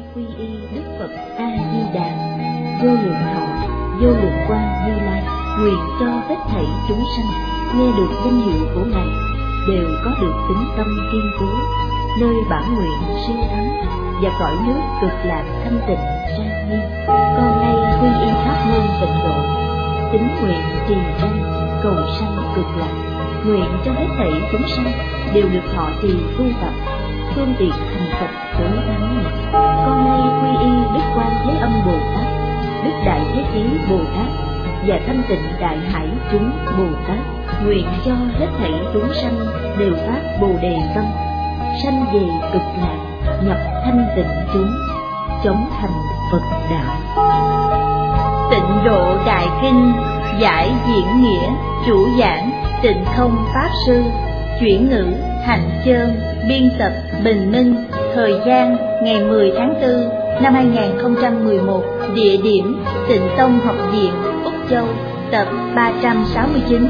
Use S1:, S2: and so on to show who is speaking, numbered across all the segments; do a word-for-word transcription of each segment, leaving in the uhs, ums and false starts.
S1: quy y Đức Phật A Di Đà, vô lượng thọ, vô lượng quang Như Lai, nguyện cho hết thảy chúng sanh nghe được danh hiệu của Ngài đều có được tín tâm kiên cố, nơi bản nguyện siêu thắng và cõi nước cực lạc thanh tịnh trang nghiêm. Con nay quy y pháp môn tịnh độ, tín nguyện trì danh cầu sanh cực lạc, nguyện cho hết thảy chúng sanh đều được thọ trì tu tập phương tiện thành Phật tối thắng này. Con nay quy y Đức Quan Thế Âm Bồ Tát, Đức Đại Thế Chí Bồ Tát và Thanh Tịnh Đại Hải chúng Bồ Tát, nguyện cho hết thảy chúng sanh đều phát Bồ Đề tâm, sanh về cực lạc, nhập thanh tịnh chúng, chống thành Phật đạo.
S2: Tịnh Độ Đại Kinh giải diễn nghĩa, chủ giảng Tịnh Không Pháp Sư, chuyển ngữ Hạnh Chơn, biên tập Bình Minh. Thời gian ngày mười tháng tư năm hai nghìn không trăm mười một. Địa điểm Tịnh Tông Học viện, Úc Châu. Tập ba trăm sáu mươi chín.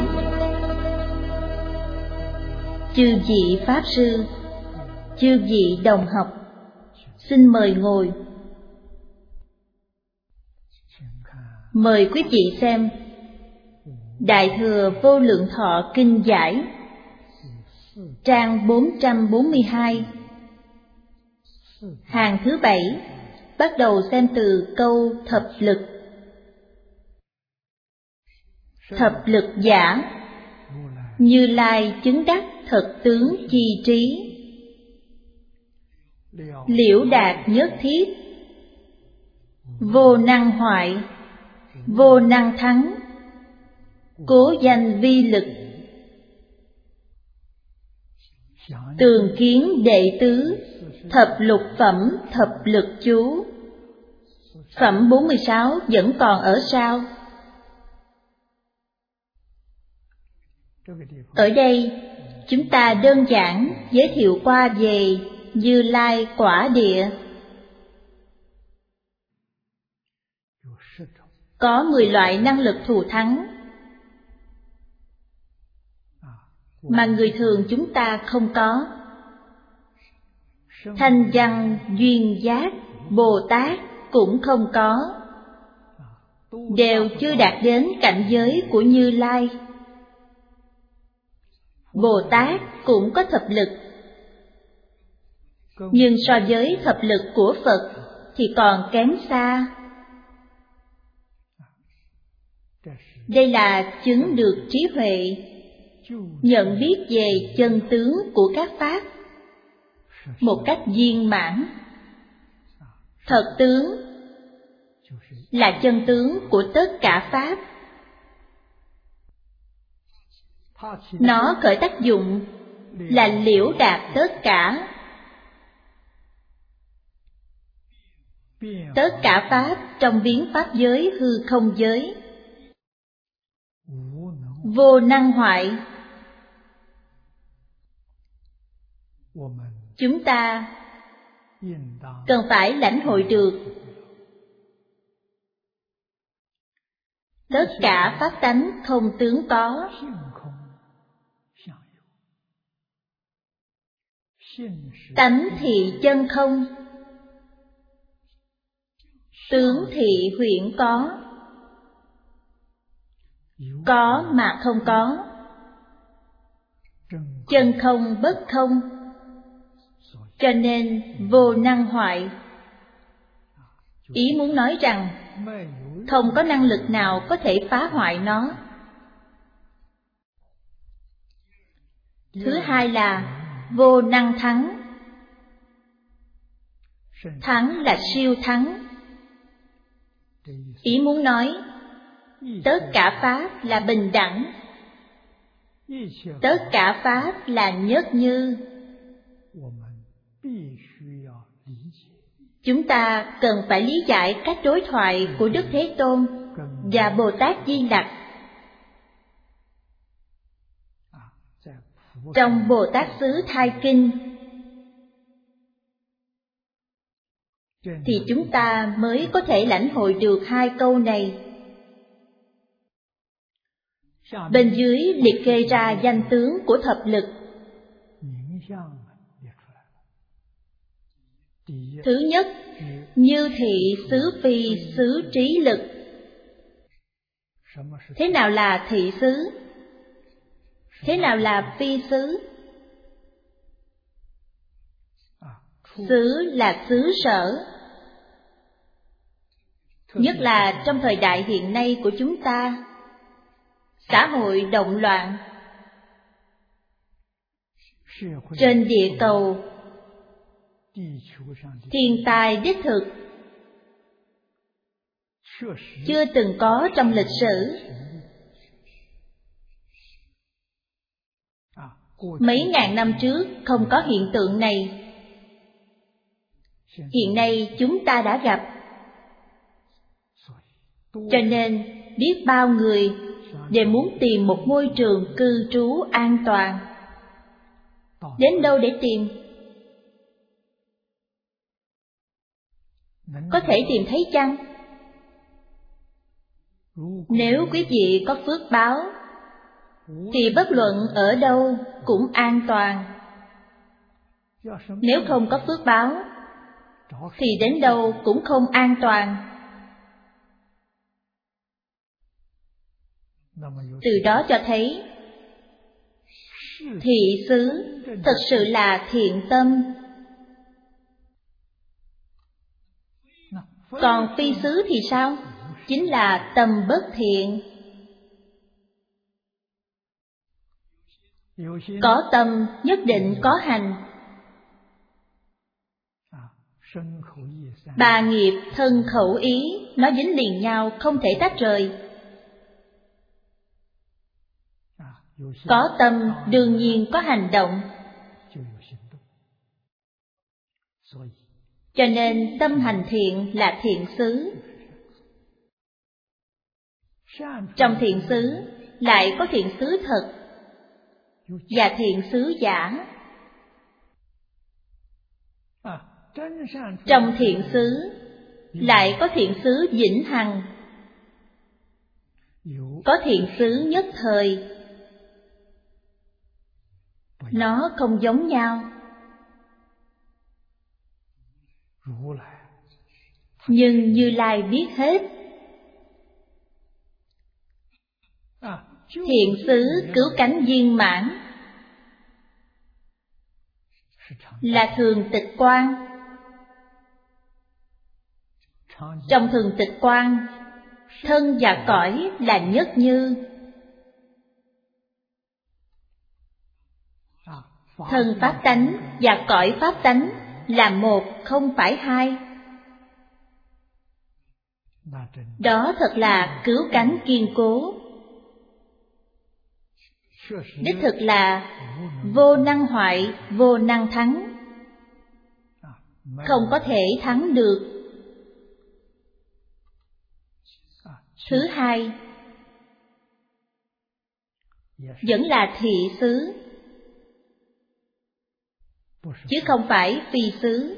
S2: Chư vị Pháp Sư, chư vị đồng học, xin mời ngồi. Mời quý vị xem Đại Thừa Vô Lượng Thọ Kinh Giải, trang bốn trăm bốn mươi hai, hàng thứ bảy, bắt đầu xem từ câu thập lực. Thập lực giả, Như Lai chứng đắc thật tướng chi trí, liễu đạt nhất thiết, vô năng hoại, vô năng thắng, cố danh vi lực. Tường kiến đệ tứ, thập lục phẩm thập lực chú. Phẩm bốn mươi sáu vẫn còn ở sau. Ở đây chúng ta đơn giản giới thiệu qua về Như Lai quả địa. Có mười loại năng lực thù thắng mà người thường chúng ta không có. Thanh văn duyên giác Bồ Tát cũng không có, đều chưa đạt đến cảnh giới của Như Lai. Bồ Tát cũng có thập lực, nhưng so với thập lực của Phật thì còn kém xa. Đây là chứng được trí huệ, nhận biết về chân tướng của các pháp một cách viên mãn. Thật tướng là chân tướng của tất cả pháp. Nó khởi tác dụng là liễu đạt tất cả. Tất cả pháp trong viếng pháp giới hư không giới. Vô năng hoại. Chúng ta cần phải lãnh hội được tất cả pháp tánh không tướng có. Tánh thị chân không, tướng thị huyễn có. Có mà không có, chân không bất không, cho nên vô năng hoại. Ý muốn nói rằng không có năng lực nào có thể phá hoại nó. Thứ hai là vô năng thắng. Thắng là siêu thắng. Ý muốn nói tất cả pháp là bình đẳng, tất cả pháp là nhất như. Chúng ta cần phải lý giải cách đối thoại của Đức Thế Tôn và Bồ Tát Di Lặc. Trong Bồ Tát xứ Thai Kinh thì chúng ta mới có thể lãnh hội được hai câu này. Bên dưới liệt kê ra danh tướng của thập lực. Thứ nhất, như thị xứ phi xứ trí lực. Thế nào là thị xứ? Thế nào là phi xứ? Xứ là xứ sở. Nhất là trong thời đại hiện nay của chúng ta, xã hội động loạn, trên địa cầu thiên tai đích thực chưa từng có trong lịch sử. Mấy ngàn năm trước không có hiện tượng này. Hiện nay chúng ta đã gặp. Cho nên biết bao người đều muốn tìm một môi trường cư trú an toàn. Đến đâu để tìm? Có thể tìm thấy chăng? Nếu quý vị có phước báo thì bất luận ở đâu cũng an toàn. Nếu không có phước báo thì đến đâu cũng không an toàn. Từ đó cho thấy thị xứ thật sự là thiện tâm. Còn phi xứ thì sao? Chính là tâm bất thiện. Có tâm nhất định có hành. Ba nghiệp thân khẩu ý nó dính liền nhau, không thể tách rời. Có tâm đương nhiên có hành động. Cho nên tâm hành thiện là thiện xứ. Trong thiện xứ lại có thiện xứ thật và thiện xứ giả. Trong thiện xứ lại có thiện xứ vĩnh hằng, có thiện xứ nhất thời. Nó không giống nhau. Nhưng Như Lai biết hết. Thiện xứ cứu cánh viên mãn là thường tịch quan. Trong thường tịch quan, thân và cõi là nhất như. Thân pháp tánh và cõi pháp tánh là một, không phải hai. Đó thật là cứu cánh kiên cố. Đích thực là vô năng hoại, vô năng thắng. Không có thể thắng được. Thứ hai, vẫn là thị xứ, chứ không phải phi xứ.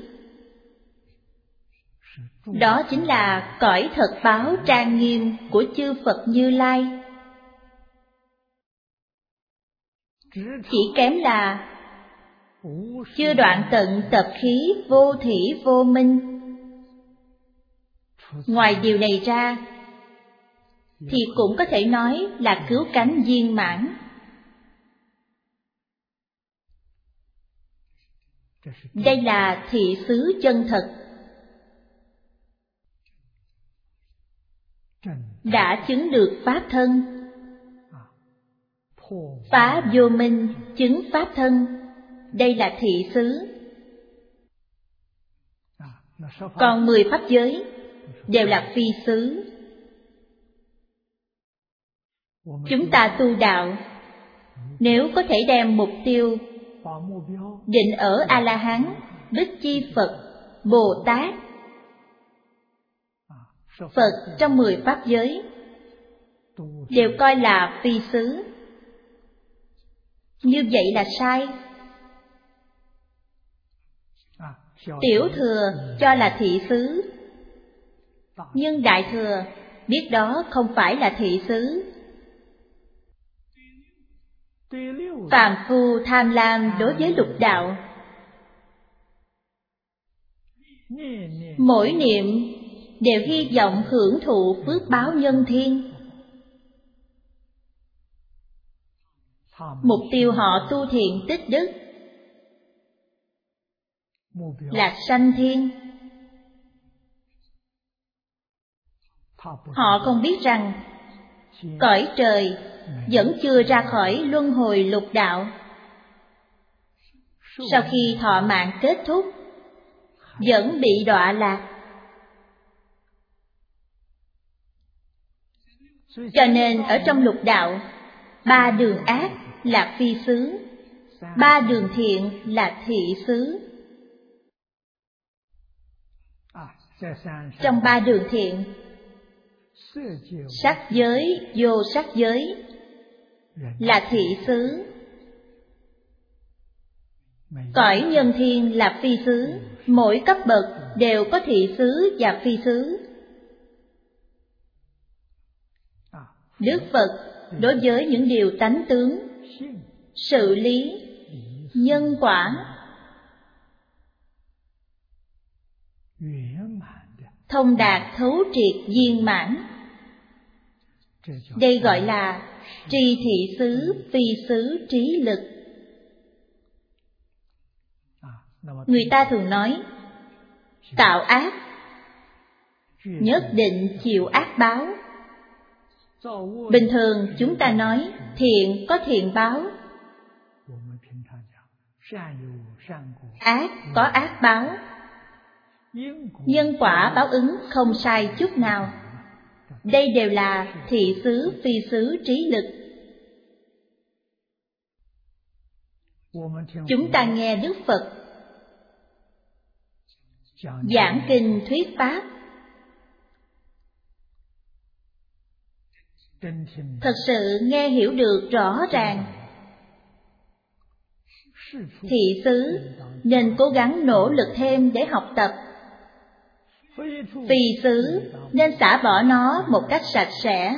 S2: Đó chính là cõi thật báo trang nghiêm của chư Phật Như Lai. Chỉ kém là chưa đoạn tận tập khí vô thỉ vô minh. Ngoài điều này ra thì cũng có thể nói là cứu cánh viên mãn. Đây là thị xứ chân thật. Đã chứng được pháp thân, phá vô minh, chứng pháp thân. Đây là thị xứ. Còn mười pháp giới đều là phi xứ. Chúng ta tu đạo, nếu có thể đem mục tiêu định ở A-la-hán, Bích Chi Phật, Bồ Tát, Phật trong mười pháp giới đều coi là phi xứ, như vậy là sai. Tiểu thừa cho là thị xứ, nhưng đại thừa biết đó không phải là thị xứ. Phàm phu tham lam đối với lục đạo Mỗi niệm đều hy vọng hưởng thụ phước báo nhân thiên. Mục tiêu họ tu thiện tích đức là sanh thiên. Họ không biết rằng cõi trời vẫn chưa ra khỏi luân hồi lục đạo. Sau khi thọ mạng kết thúc, vẫn bị đọa lạc. Cho nên ở trong lục đạo, ba đường ác là phi xứ, ba đường thiện là thị xứ. Trong ba đường thiện, sắc giới, vô sắc giới là thị xứ. Cõi nhân thiên là phi xứ, mỗi cấp bậc đều có thị xứ và phi xứ. Đức Phật đối với những điều tánh tướng, sự lý, nhân quả thông đạt thấu triệt viên mãn. Đây gọi là tri thị xứ, phi xứ trí lực. Người ta thường nói tạo ác nhất định chịu ác báo. Bình thường chúng ta nói thiện có thiện báo, ác có ác báo. Nhân quả báo ứng không sai chút nào. Đây đều là thị xứ, phi xứ trí lực. Chúng ta nghe Đức Phật giảng kinh thuyết pháp, thật sự nghe hiểu được rõ ràng. Thị xứ nên cố gắng nỗ lực thêm để học tập. Phi xứ nên xả bỏ nó một cách sạch sẽ.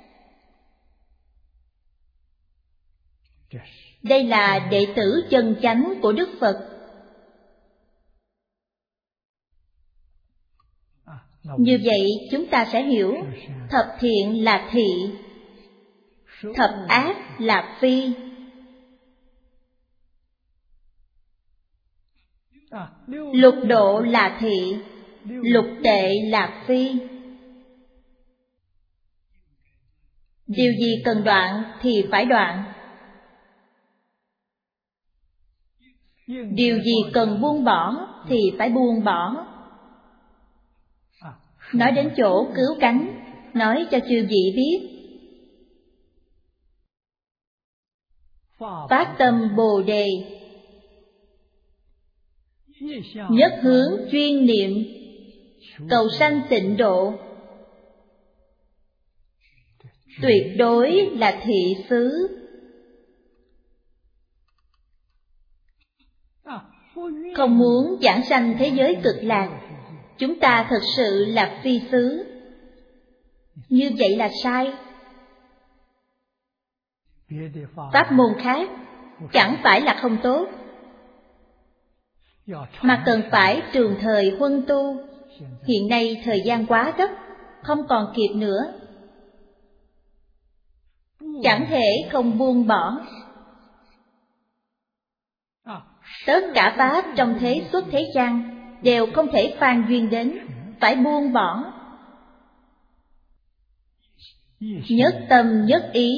S2: Đây là đệ tử chân chánh của Đức Phật. Như vậy chúng ta sẽ hiểu thập thiện là thị, thập ác là phi. Lục độ là thị, lục tệ là phi. Điều gì cần đoạn thì phải đoạn. Điều gì cần buông bỏ thì phải buông bỏ. Nói đến chỗ cứu cánh, nói cho chư vị biết. Phát tâm Bồ Đề, nhất hướng chuyên niệm, cầu sanh tịnh độ. Tuyệt đối là thị xứ. Không muốn giảng sanh thế giới cực lạc, chúng ta thật sự là phi xứ. Như vậy là sai. Pháp môn khác chẳng phải là không tốt, mà cần phải trường thời huân tu. Hiện nay thời gian quá gấp, không còn kịp nữa. Chẳng thể không buông bỏ. Tất cả pháp trong thế xuất thế gian đều không thể phan duyên đến, phải buông bỏ. Nhất tâm nhất ý.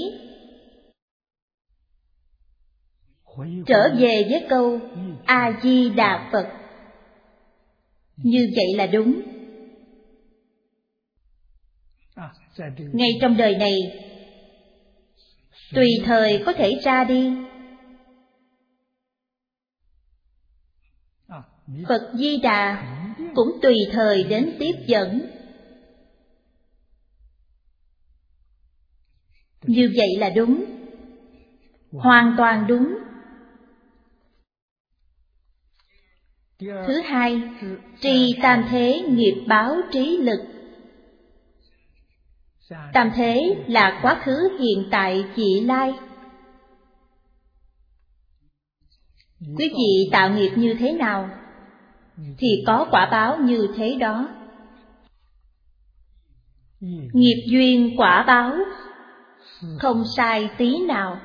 S2: Trở về với câu A-di-đà Phật. Như vậy là đúng. Ngay trong đời này, tùy thời có thể ra đi. Phật Di Đà cũng tùy thời đến tiếp dẫn. Như vậy là đúng, hoàn toàn đúng. Thứ hai, trì tam thế nghiệp báo trí lực. Tam thế là quá khứ, hiện tại, vị lai. Quý vị tạo nghiệp như thế nào, thì có quả báo như thế đó. Nghiệp duyên quả báo không sai tí nào.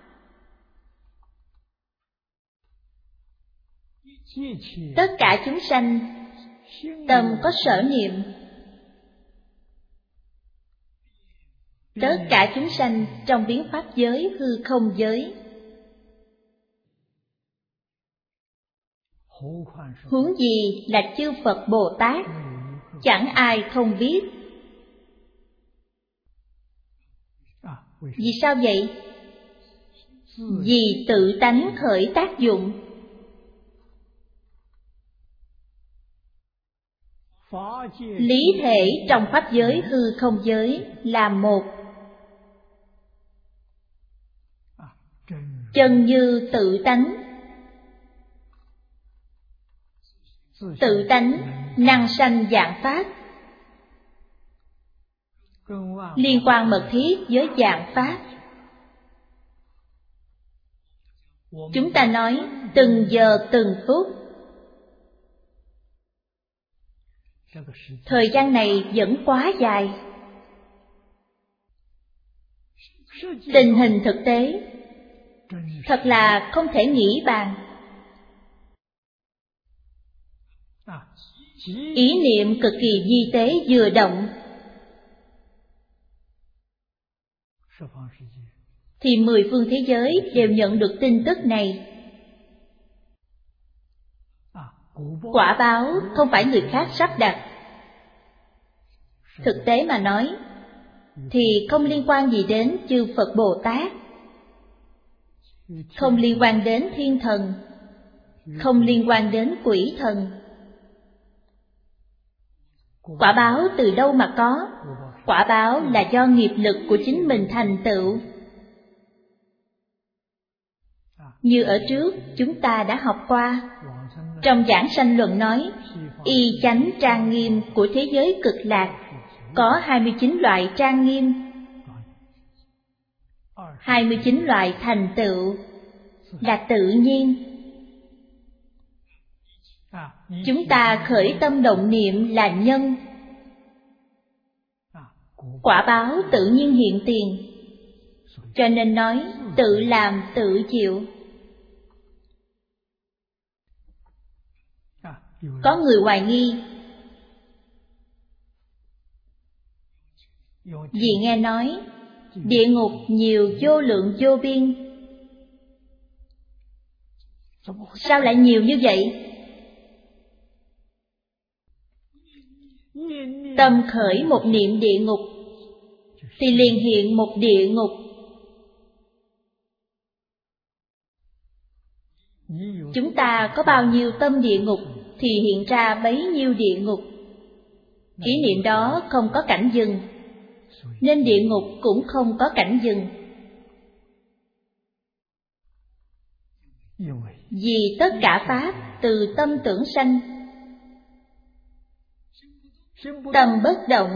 S2: Tất cả chúng sanh tâm có sở niệm, tất cả chúng sanh trong biến pháp giới hư không giới, huống gì là chư Phật Bồ Tát, chẳng ai không biết. Vì sao vậy? Vì tự tánh khởi tác dụng. Lý thể trong pháp giới hư không giới là một. Chân như tự tánh. Tự tánh năng sanh vạn pháp, liên quan mật thiết với vạn pháp. Chúng ta nói từng giờ từng phút. Thời gian này vẫn quá dài. Tình hình thực tế thật là không thể nghĩ bàn. Ý niệm cực kỳ vi tế vừa động thì mười phương thế giới đều nhận được tin tức này. Quả báo không phải người khác sắp đặt. Thực tế mà nói thì không liên quan gì đến chư Phật Bồ Tát, không liên quan đến thiên thần, không liên quan đến quỷ thần. Quả báo từ đâu mà có? Quả báo là do nghiệp lực của chính mình thành tựu. Như ở trước chúng ta đã học qua, trong giảng sanh luận nói, y chánh trang nghiêm của thế giới cực lạc có hai mươi chín loại trang nghiêm, hai mươi chín loại thành tựu là tự nhiên. Chúng ta khởi tâm động niệm là nhân, quả báo tự nhiên hiện tiền. Cho nên nói tự làm tự chịu. Có người hoài nghi vì nghe nói địa ngục nhiều vô lượng vô biên. Sao lại nhiều như vậy? Tâm khởi một niệm địa ngục thì liền hiện một địa ngục. Chúng ta có bao nhiêu tâm địa ngục thì hiện ra bấy nhiêu địa ngục. Ý niệm đó không có cảnh dừng, nên địa ngục cũng không có cảnh dừng. Vì tất cả pháp từ tâm tưởng sanh. Tâm bất động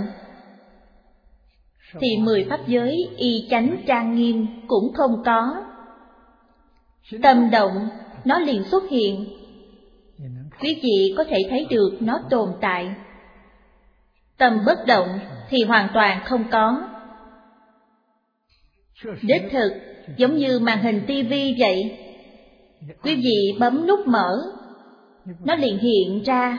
S2: thì mười pháp giới y chánh trang nghiêm cũng không có. Tâm động nó liền xuất hiện. Quý vị có thể thấy được nó tồn tại. Tâm bất động thì hoàn toàn không có. Đích thực giống như màn hình tivi vậy. Quý vị bấm nút mở, nó liền hiện ra.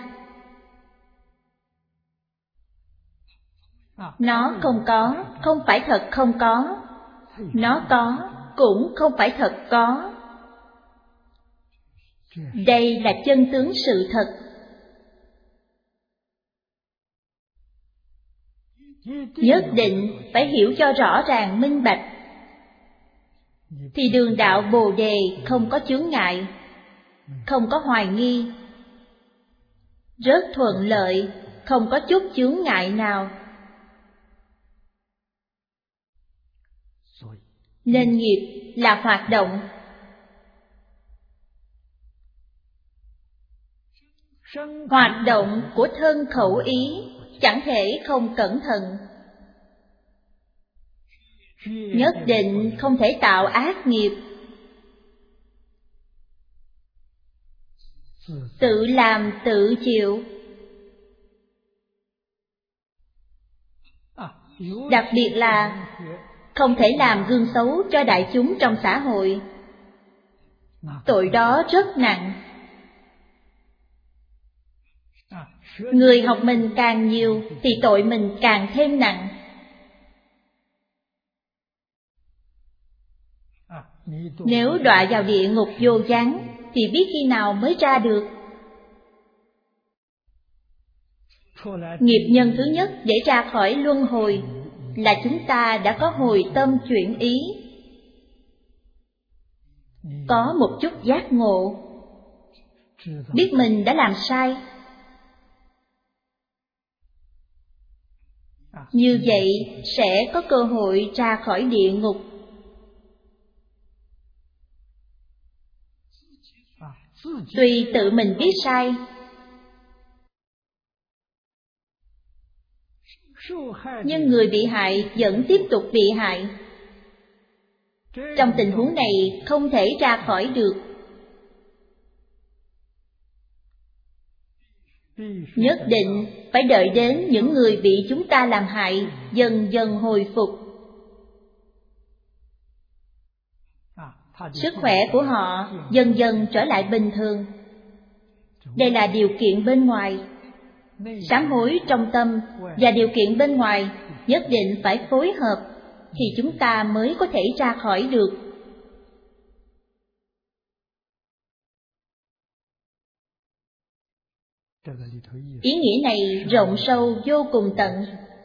S2: Nó không có, không phải thật không có. Nó có, cũng không phải thật có. Đây là chân tướng sự thật. Nhất định phải hiểu cho rõ ràng minh bạch, thì đường đạo Bồ Đề không có chướng ngại, không có hoài nghi, rất thuận lợi, không có chút chướng ngại nào. Nên nghiệp là hoạt động. Hoạt động của thân khẩu ý chẳng thể không cẩn thận. Nhất định không thể tạo ác nghiệp. tự làm tự chịu. Đặc biệt là không thể làm gương xấu cho đại chúng trong xã hội. Tội đó rất nặng. Người học mình càng nhiều thì tội mình càng thêm nặng. Nếu đọa vào địa ngục vô gián thì biết khi nào mới ra được. Nghiệp nhân thứ nhất để ra khỏi luân hồi là chúng ta đã có hồi tâm chuyển ý, có một chút giác ngộ, biết mình đã làm sai. Như vậy sẽ có cơ hội ra khỏi địa ngục. Tuy tự mình biết sai, nhưng người bị hại vẫn tiếp tục bị hại. Trong tình huống này không thể ra khỏi được. Nhất định phải đợi đến những người bị chúng ta làm hại dần dần hồi phục. Sức khỏe của họ dần dần trở lại bình thường. Đây là điều kiện bên ngoài. Sám hối trong tâm và điều kiện bên ngoài nhất định phải phối hợp thì chúng ta mới có thể ra khỏi được. Ý nghĩa này rộng sâu vô cùng tận.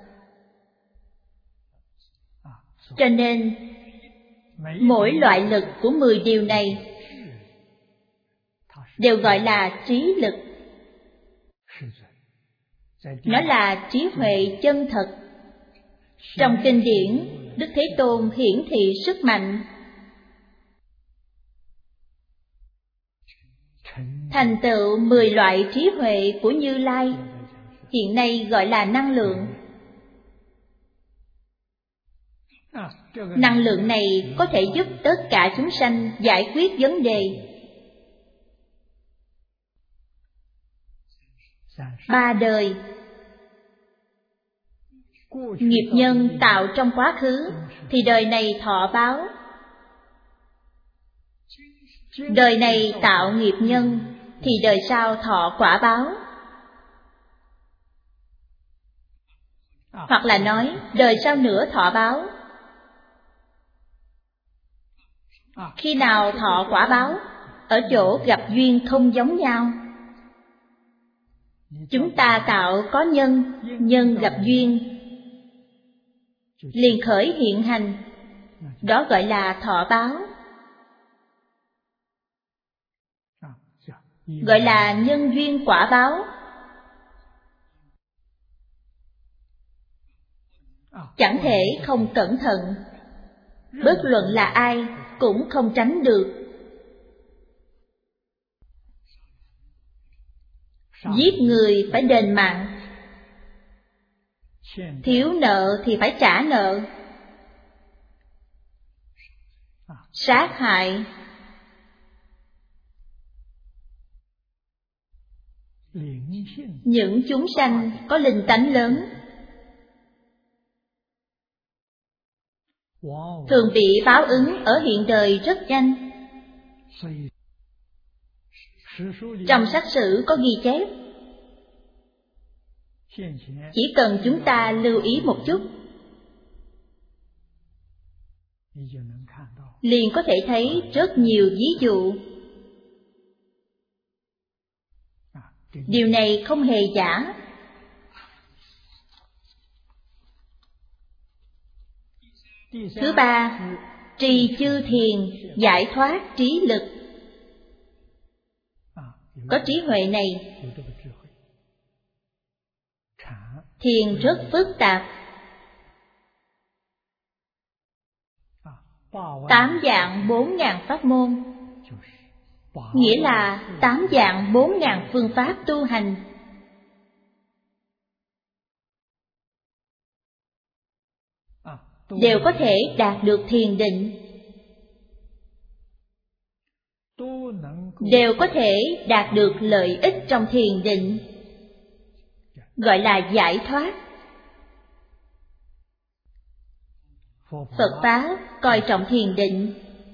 S2: Cho nên mỗi loại lực của mười điều này đều gọi là trí lực. Nó là trí huệ chân thật. Trong kinh điển, Đức Thế Tôn hiển thị sức mạnh. Thành tựu mười loại trí huệ của Như Lai, hiện nay gọi là năng lượng. Năng lượng này có thể giúp tất cả chúng sanh giải quyết vấn đề. Ba đời. Nghiệp nhân tạo trong quá khứ thì đời này thọ báo. Đời này tạo nghiệp nhân thì đời sau thọ quả báo. Hoặc là nói đời sau nữa thọ báo. Khi nào thọ quả báo? Ở chỗ gặp duyên không giống nhau. Chúng ta tạo có nhân, nhân gặp duyên liền khởi hiện hành, đó gọi là thọ báo, gọi là nhân duyên quả báo. Chẳng thể không cẩn thận, bất luận là ai cũng không tránh được. Giết người phải đền mạng, thiếu nợ thì phải trả nợ. Sát hại, những chúng sanh có linh tánh lớn thường bị báo ứng ở hiện đời rất nhanh. Trong sách sử có ghi chép, chỉ cần chúng ta lưu ý một chút liền có thể thấy rất nhiều ví dụ. Điều này không hề giả. Thứ ba, trì chư thiền giải thoát trí lực. Có trí huệ này, thiền rất phức tạp. Tám dạng bốn ngàn pháp môn, nghĩa là tám dạng bốn ngàn phương pháp tu hành. Đều có thể đạt được thiền định, đều có thể đạt được lợi ích trong thiền định, gọi là giải thoát. Phật Pháp coi trọng thiền định.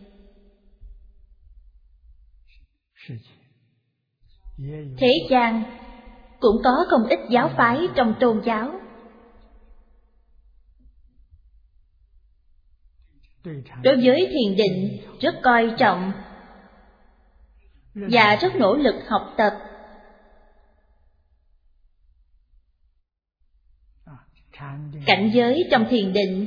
S2: Thế gian cũng có không ít giáo phái trong tôn giáo đối với thiền định rất coi trọng và rất nỗ lực học tập. Cảnh giới trong thiền định,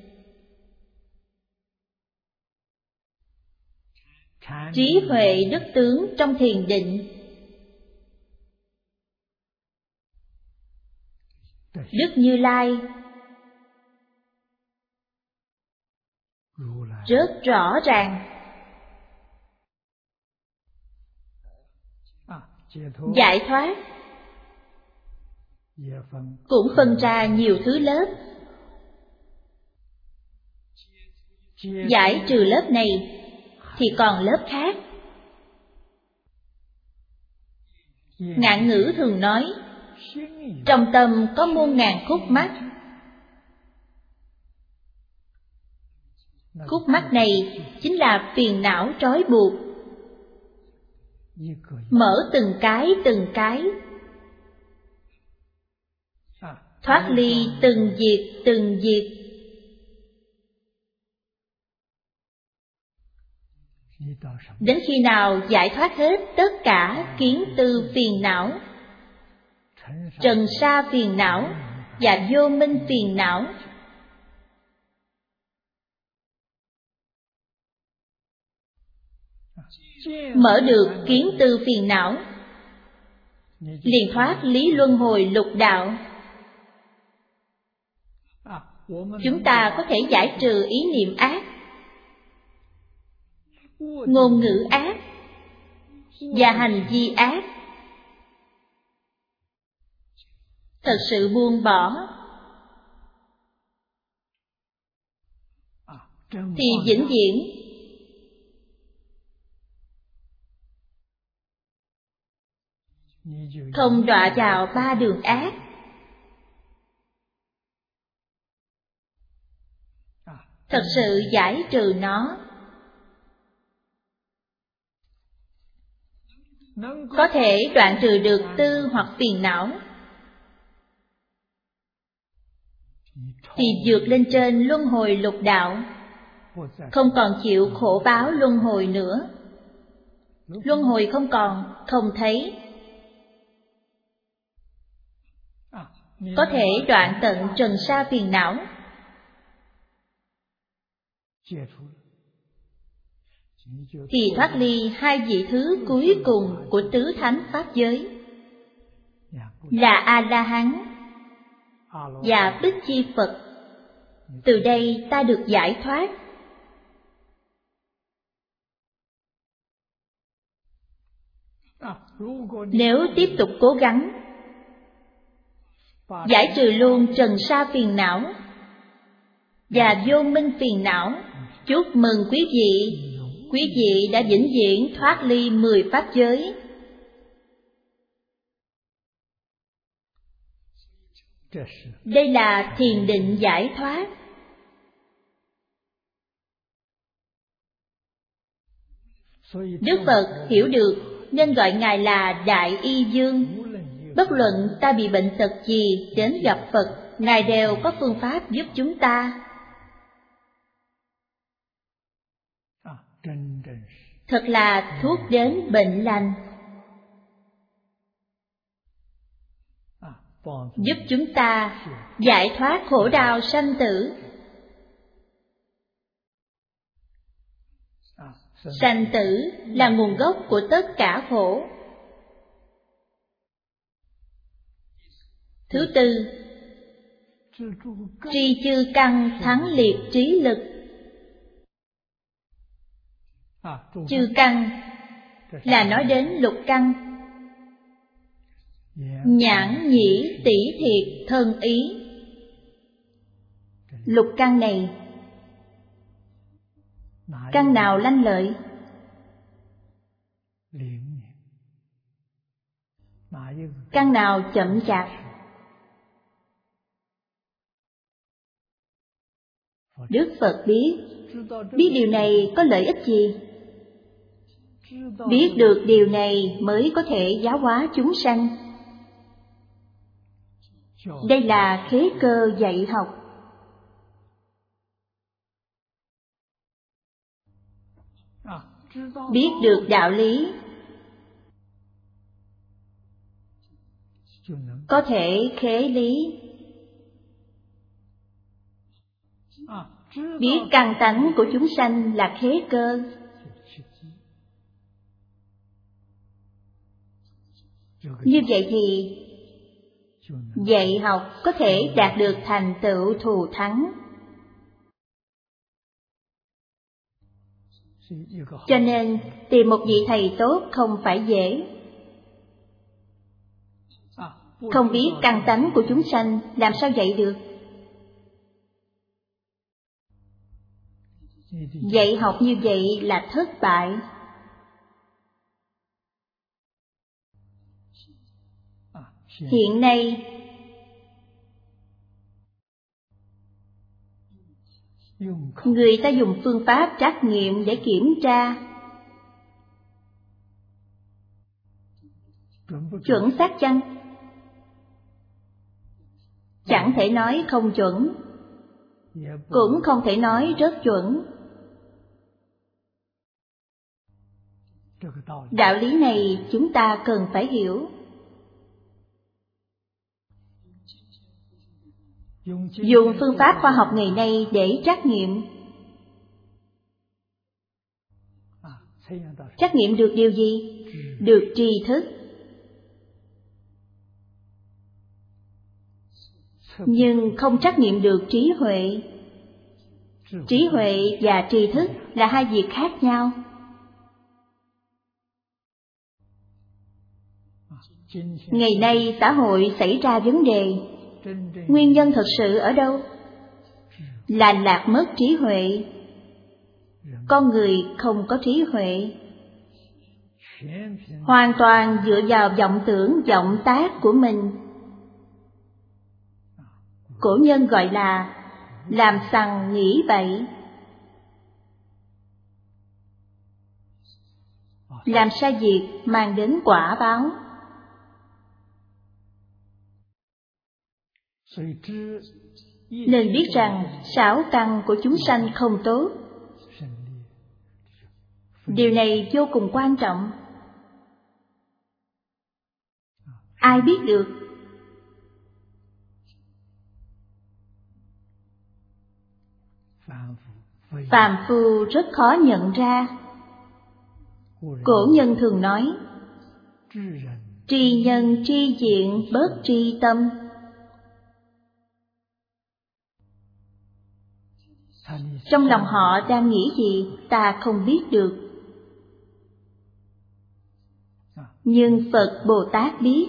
S2: trí huệ đức tướng trong thiền định, Đức Như Lai rất rõ ràng. Giải thoát cũng phân ra nhiều thứ lớp. Giải trừ lớp này thì còn lớp khác. Ngạn ngữ thường nói, trong tâm có muôn ngàn khúc mắc. Khúc mắc này chính là phiền não trói buộc, mở từng cái từng cái, thoát ly từng việc từng việc. Đến khi nào giải thoát hết tất cả kiến tư phiền não, trần sa phiền não và vô minh phiền não, mở được kiến tư phiền não, liền thoát lý luân hồi lục đạo. Chúng ta có thể giải trừ ý niệm ác, ngôn ngữ ác và hành vi ác. Thật sự buông bỏ thì vĩnh viễn không đọa vào ba đường ác. Thật sự giải trừ nó, có thể đoạn trừ được tư hoặc phiền não, thì vượt lên trên luân hồi lục đạo, không còn chịu khổ báo luân hồi nữa. Luân hồi không còn, không thấy. Có thể đoạn tận trần sa phiền não, thì thoát ly hai vị thứ cuối cùng của tứ thánh pháp giới, là A-la-hán và Bích Chi Phật. Từ đây ta được giải thoát. Nếu tiếp tục cố gắng giải trừ luôn trần sa phiền não và vô minh phiền não, chúc mừng quý vị, quý vị đã vĩnh viễn thoát ly mười pháp giới. Đây là thiền định giải thoát. Đức Phật hiểu được nên gọi Ngài là Đại Y Dương. Bất luận ta bị bệnh tật gì đến gặp Phật, Ngài đều có phương pháp giúp chúng ta. Thật là thuốc đến bệnh lành, giúp chúng ta giải thoát khổ đau sanh tử. Sanh tử là nguồn gốc của tất cả khổ. Thứ tư, tri chư căn thắng liệt trí lực. Chư căn là nói đến lục căn: nhãn nhĩ tỷ thiệt thân ý. Lục căn này, căn nào lanh lợi? Căn nào chậm chạp? Đức Phật biết. Biết điều này có lợi ích gì? Biết được điều này mới có thể giáo hóa chúng sanh. Đây là khế cơ dạy học. Biết được đạo lý, có thể khế lý. Biết căn tánh của chúng sanh là khế cơ. Như vậy thì dạy học có thể đạt được thành tựu thù thắng. Cho nên tìm một vị thầy tốt không phải dễ. Không biết căn tánh của chúng sanh, làm sao dạy được? Dạy học như vậy là thất bại. Hiện nay người ta dùng phương pháp trắc nghiệm để kiểm tra chuẩn xác chăng? Chẳng thể nói không chuẩn, cũng không thể nói rất chuẩn. Đạo lý này chúng ta cần phải hiểu. Dùng phương pháp khoa học ngày nay để trắc nghiệm. Trắc nghiệm được điều gì? Được tri thức. Nhưng không trắc nghiệm được trí huệ. Trí huệ và tri thức là hai việc khác nhau. Ngày nay xã hội xảy ra vấn đề. Nguyên nhân thật sự ở đâu? Là lạc mất trí huệ. Con người không có trí huệ, hoàn toàn dựa vào vọng tưởng, vọng tác của mình. Cổ nhân gọi là làm sằng nghĩ bậy. Làm sai việc mang đến quả báo. Nên biết rằng sáu căn của chúng sanh không tốt. Điều này vô cùng quan trọng. Ai biết được? Phàm phu rất khó nhận ra. Cổ nhân thường nói, tri nhân tri diện bớt tri tâm. Trong lòng họ đang nghĩ gì ta không biết được. Nhưng Phật Bồ Tát biết.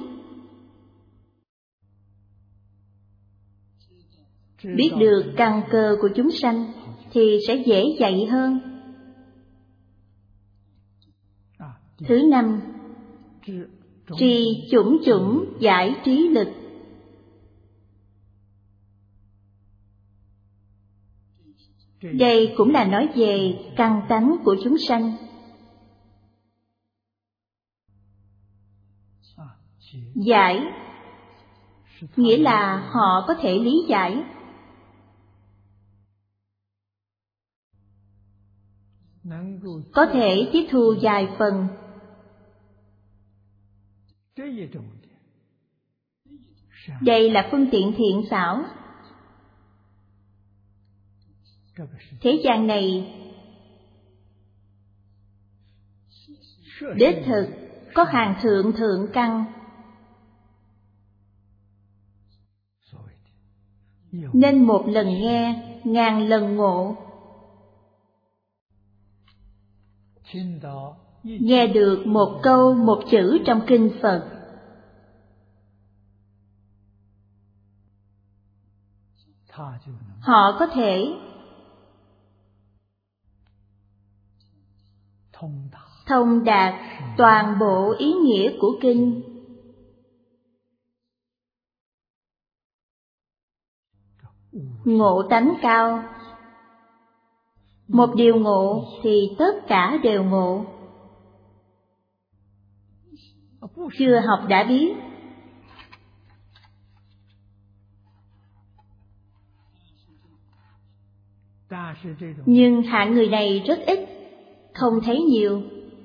S2: Biết được căn cơ của chúng sanh thì sẽ dễ dạy hơn. Thứ năm, tri chủng chủng giải trí lực. Đây cũng là nói về căn tánh của chúng sanh. Giải nghĩa là họ có thể lý giải. Có thể tiếp thu vài phần. Đây là phương tiện thiện xảo. Thế gian này đích thực có hàng thượng thượng căn, nên một lần nghe ngàn lần ngộ. Nghe được một câu một chữ trong kinh Phật, họ có thể thông đạt toàn bộ ý nghĩa của kinh. Ngộ tánh cao. Một điều ngộ thì tất cả đều ngộ. Chưa học đã biết. Nhưng hạng người này rất ít, không thấy nhiều.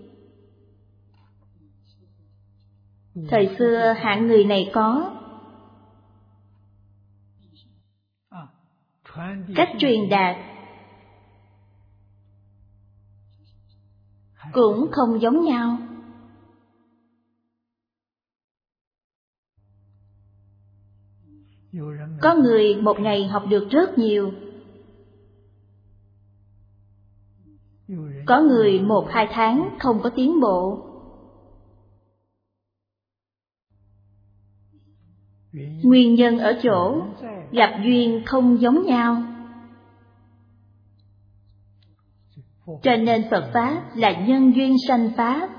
S2: Thời xưa hạng người này có. Cách truyền đạt cũng không giống nhau. Có người một ngày học được rất nhiều, có người một hai tháng không có tiến bộ. Nguyên nhân ở chỗ gặp duyên không giống nhau. Cho nên Phật Pháp là nhân duyên sanh Pháp.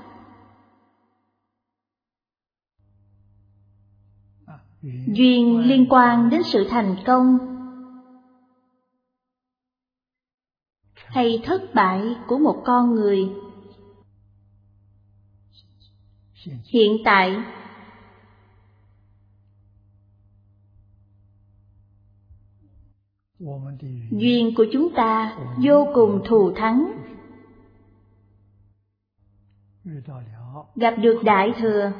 S2: Duyên liên quan đến sự thành công hay thất bại của một con người. Hiện tại, duyên của chúng ta vô cùng thù thắng. Gặp được Đại Thừa,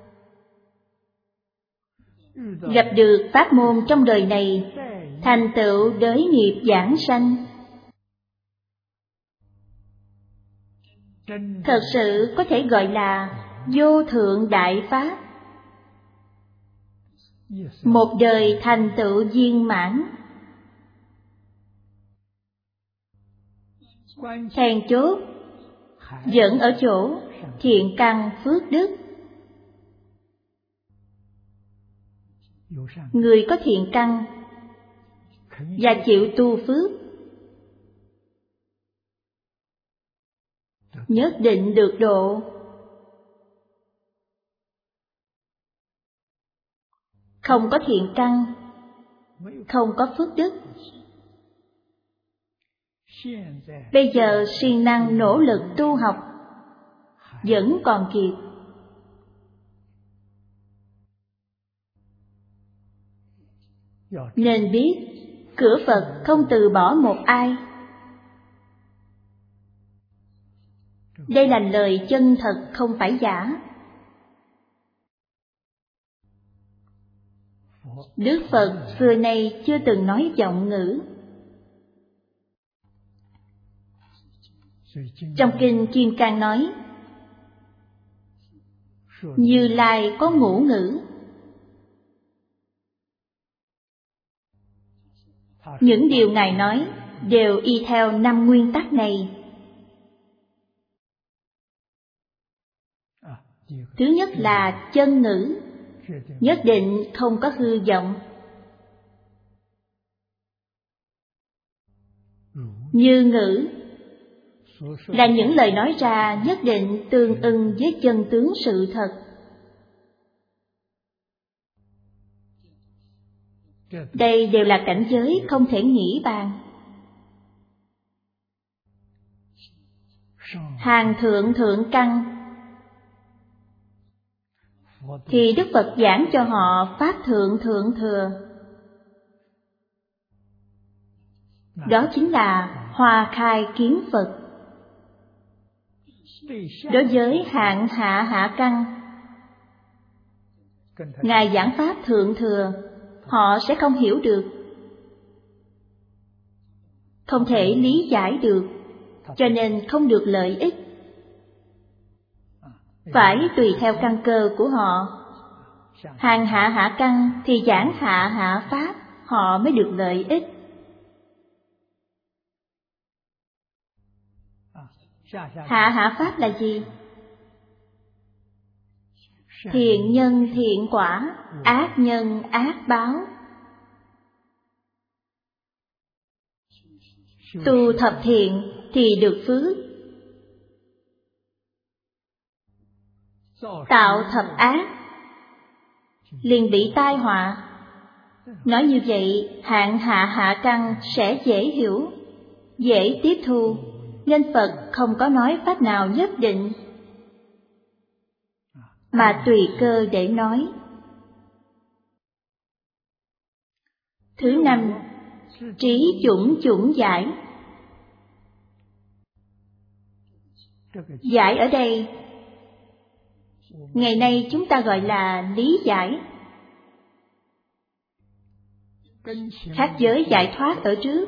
S2: gặp được pháp môn trong đời này, thành tựu đới nghiệp giảng sanh. Thật sự có thể gọi là vô thượng đại pháp. Một đời thành tựu viên mãn. Then chốt vẫn ở chỗ thiện căn phước đức. Người có thiện căn và chịu tu phước nhất định được độ. Không có thiện căn, không có phước đức, bây giờ siêng năng nỗ lực tu học vẫn còn kịp. Nên biết cửa Phật không từ bỏ một ai. Đây là lời chân thật, không phải giả. Đức Phật xưa nay chưa từng nói vọng ngữ. Trong kinh Kim Cang nói, Như Lai có ngũ ngữ. Những điều Ngài nói đều y theo năm nguyên tắc này. Thứ nhất là chân ngữ, nhất định không có hư vọng. Như ngữ là những lời nói ra nhất định tương ưng với chân tướng sự thật. Đây đều là cảnh giới không thể nghĩ bàn. Hàng thượng thượng căn thì Đức Phật giảng cho họ pháp thượng thượng thừa. Đó chính là hoa khai kiến Phật. Đối với hạng hạ hạ căn, Ngài giảng pháp thượng thừa, họ sẽ không hiểu được, không thể lý giải được, cho nên không được lợi ích. Phải tùy theo căn cơ của họ. Hàng hạ hạ căn thì giảng hạ hạ pháp, họ mới được lợi ích. Hạ hạ pháp là gì? Thiện nhân thiện quả, ác nhân ác báo. Tu thập thiện thì được phước, tạo thập ác, liền bị tai họa. Nói như vậy, hạng hạ hạ căn sẽ dễ hiểu, dễ tiếp thu, nên Phật không có nói pháp nào nhất định, mà tùy cơ để nói. Thứ năm, trí chủng chủng giải. Giải ở đây, ngày nay chúng ta gọi là lý giải, khác với giải thoát ở trước.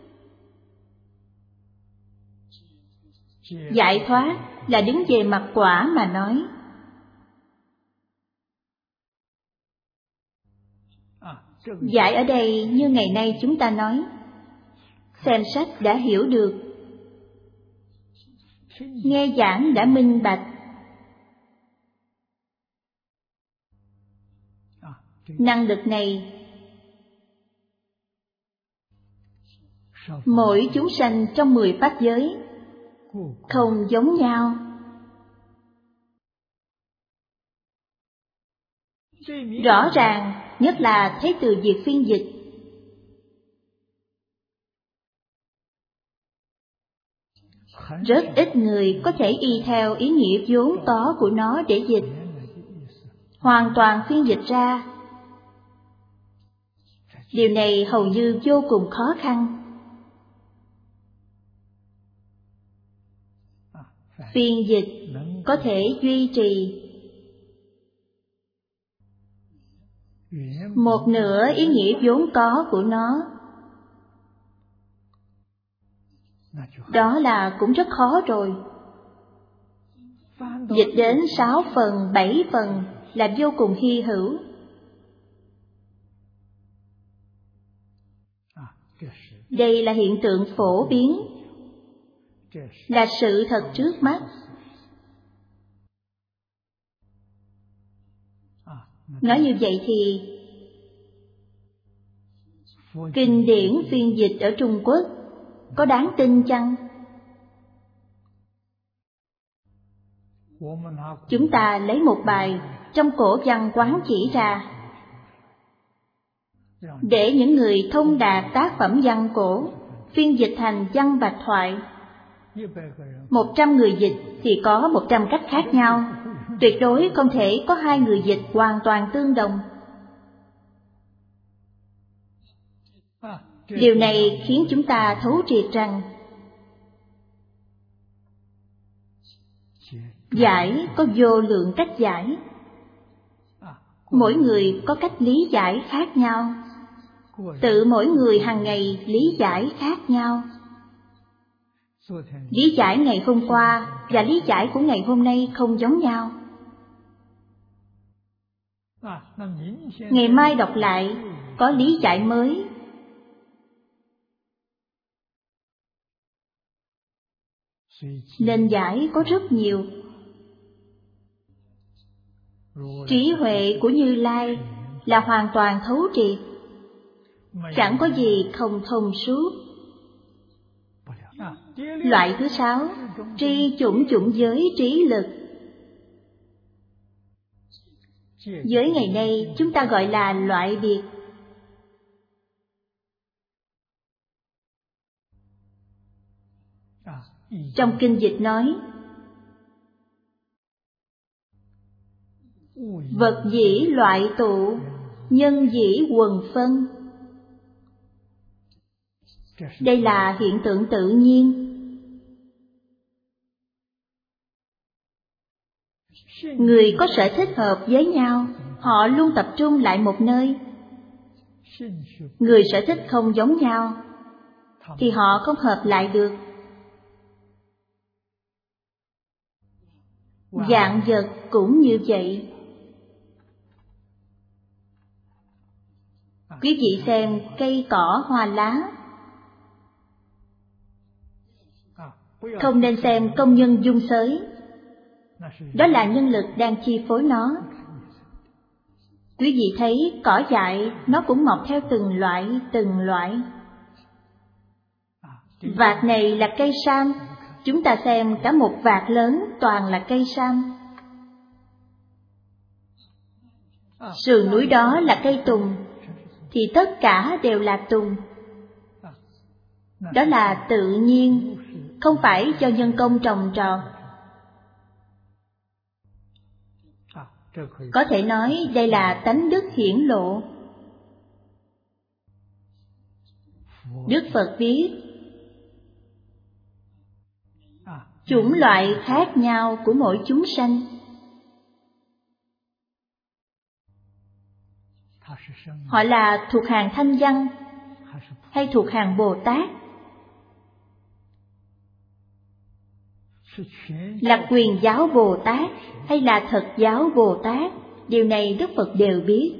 S2: Giải thoát là đứng về mặt quả mà nói. Giải ở đây như ngày nay chúng ta nói, xem sách đã hiểu được, nghe giảng đã minh bạch. Năng lực này mỗi chúng sanh trong mười pháp giới không giống nhau. Rõ ràng nhất là thấy từ việc phiên dịch. Rất ít người có thể y theo ý nghĩa vốn có của nó để dịch, hoàn toàn phiên dịch ra. Điều này hầu như vô cùng khó khăn. Phiên dịch có thể duy trì một nửa ý nghĩa vốn có của nó, đó là cũng rất khó rồi. Dịch đến sáu phần, bảy phần là vô cùng hy hữu. Đây là hiện tượng phổ biến, là sự thật trước mắt. Nói như vậy thì kinh điển phiên dịch ở Trung Quốc có đáng tin chăng? Chúng ta lấy một bài trong cổ văn quán chỉ ra, để những người thông đạt tác phẩm văn cổ phiên dịch thành văn bạch thoại. Một trăm người dịch thì có một trăm cách khác nhau, tuyệt đối không thể có hai người dịch hoàn toàn tương đồng. Điều này khiến chúng ta thấu triệt rằng giải có vô lượng cách giải, mỗi người có cách lý giải khác nhau, tự mỗi người hàng ngày lý giải khác nhau. Lý giải ngày hôm qua và lý giải của ngày hôm nay không giống nhau. Ngày mai đọc lại có lý giải mới. Nên giải có rất nhiều. Trí huệ của Như Lai là hoàn toàn thấu triệt, chẳng có gì không thông suốt. Loại thứ sáu, tri chủng chủng giới trí lực. Giới ngày nay chúng ta gọi là loại biệt. Trong kinh dịch nói, vật dĩ loại tụ, nhân dĩ quần phân. Đây là hiện tượng tự nhiên. Người có sở thích hợp với nhau, họ luôn tập trung lại một nơi. Người sở thích không giống nhau, thì họ không hợp lại được. Vạn vật cũng như vậy. Quý vị xem cây cỏ hoa lá, không nên xem công nhân dung xới, đó là nhân lực đang chi phối nó. Quý vị thấy cỏ dại nó cũng mọc theo từng loại từng loại. Vạt này là cây sam, chúng ta xem cả một vạt lớn toàn là cây sam. Sườn núi đó là cây tùng, thì tất cả đều là tùng. Đó là tự nhiên, không phải do nhân công trồng trọt. Có thể nói đây là tánh đức hiển lộ. Đức Phật viết, chủng loại khác nhau của mỗi chúng sanh. Họ là thuộc hàng thanh văn hay thuộc hàng Bồ Tát? Là quyền giáo Bồ Tát hay là thật giáo Bồ Tát? Điều này Đức Phật đều biết.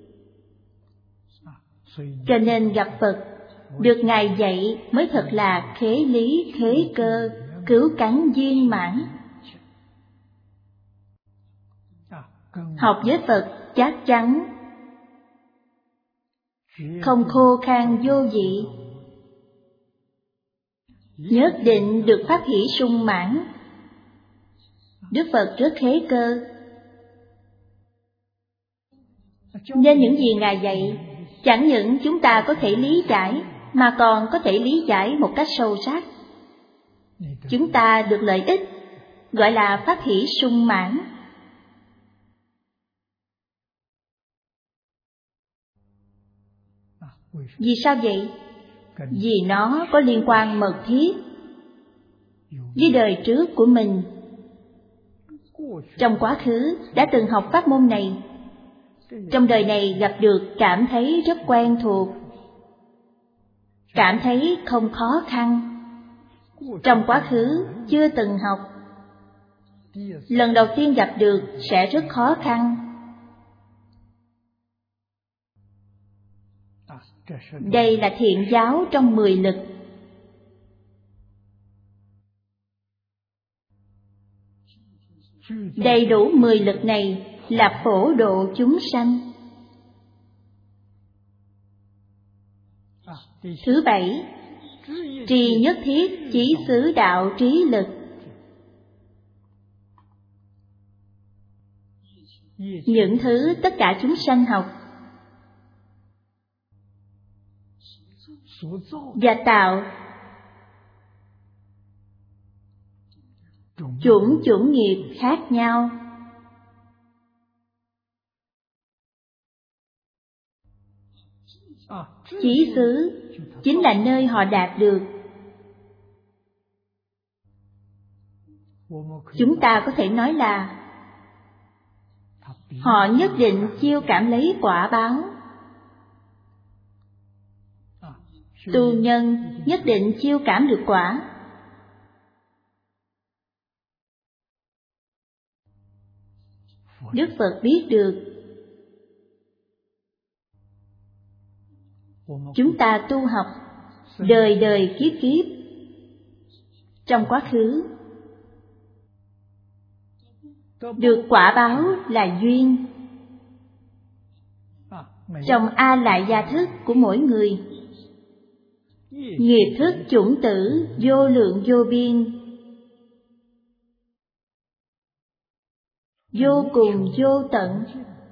S2: Cho nên gặp Phật, được Ngài dạy mới thật là khế lý khế cơ, cứu cánh viên mãn. Học với Phật chắc chắn không khô khan vô vị, nhất định được pháp hỷ sung mãn. Đức Phật rất khế cơ, nên những gì Ngài dạy chẳng những chúng ta có thể lý giải, mà còn có thể lý giải một cách sâu sắc. Chúng ta được lợi ích, gọi là pháp hỷ sung mãn. Vì sao vậy? Vì nó có liên quan mật thiết với đời trước của mình. Trong quá khứ đã từng học pháp môn này, trong đời này gặp được cảm thấy rất quen thuộc, cảm thấy không khó khăn. Trong quá khứ chưa từng học, lần đầu tiên gặp được sẽ rất khó khăn. Đây là thiện giáo trong mười lực. Đầy đủ mười lực này là phổ độ chúng sanh. Thứ bảy, trì nhất thiết chí xứ đạo trí lực. Những thứ tất cả chúng sanh học và tạo chủng chủng nghiệp khác nhau. Chí xứ chính là nơi họ đạt được. Chúng ta có thể nói là họ nhất định chiêu cảm lấy quả báo. Tu nhân nhất định chiêu cảm được quả. Đức Phật biết được. Chúng ta tu học đời đời kiếp kiếp, trong quá khứ được quả báo là duyên. Trong A Lại Gia thức của mỗi người, nghiệp thức chủng tử vô lượng vô biên, vô cùng vô tận.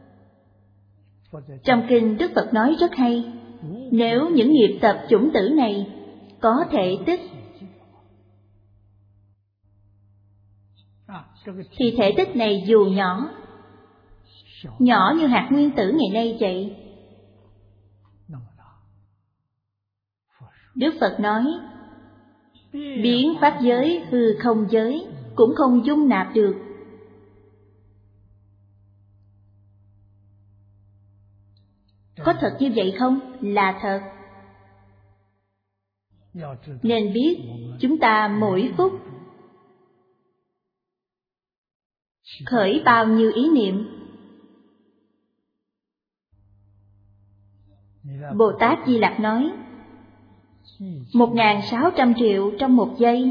S2: Trong kinh Đức Phật nói rất hay, nếu những nghiệp tập chủng tử này có thể tích, thì thể tích này dù nhỏ, nhỏ như hạt nguyên tử ngày nay vậy. Đức Phật nói, biến pháp giới hư không giới cũng không dung nạp được. Có thật như vậy không? Là thật. Nên biết chúng ta mỗi phút khởi bao nhiêu ý niệm. Bồ Tát Di Lặc nói, một ngàn sáu trăm triệu trong một giây.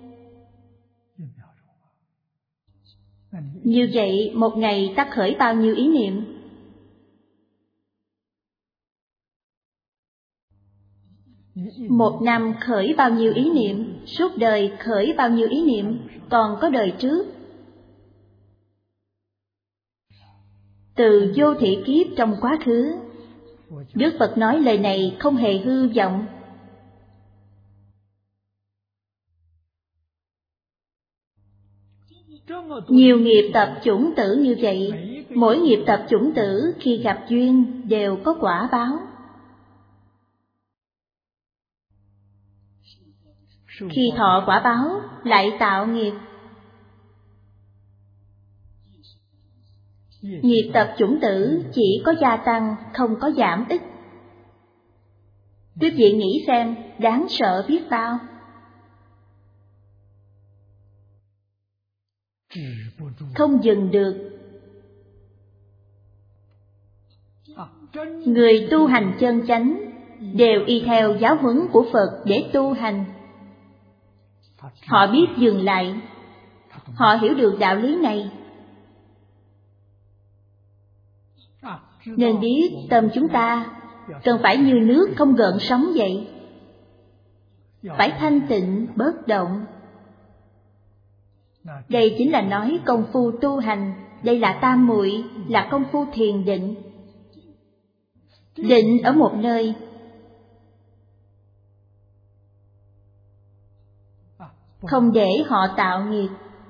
S2: Như vậy một ngày ta khởi bao nhiêu ý niệm? Một năm khởi bao nhiêu ý niệm? Suốt đời khởi bao nhiêu ý niệm? Còn có đời trước. từ vô thị kiếp trong quá khứ. Đức Phật nói lời này không hề hư vọng. Nhiều nghiệp tập chủng tử như vậy, mỗi nghiệp tập chủng tử khi gặp duyên đều có quả báo. Khi thọ quả báo lại tạo nghiệp. Nghiệp tập chủng tử chỉ có gia tăng, không có giảm ít. Quý vị nghĩ xem, đáng sợ biết bao. Không dừng được. Người tu hành chân chánh đều y theo giáo huấn của Phật để tu hành. Họ biết dừng lại, họ hiểu được đạo lý này. Nên biết tâm chúng ta cần phải như nước không gợn sóng vậy, phải thanh tịnh bất động. Đây chính là nói công phu tu hành. Đây là tam muội, là công phu thiền định. Định ở một nơi, không để họ tạo nghiệp.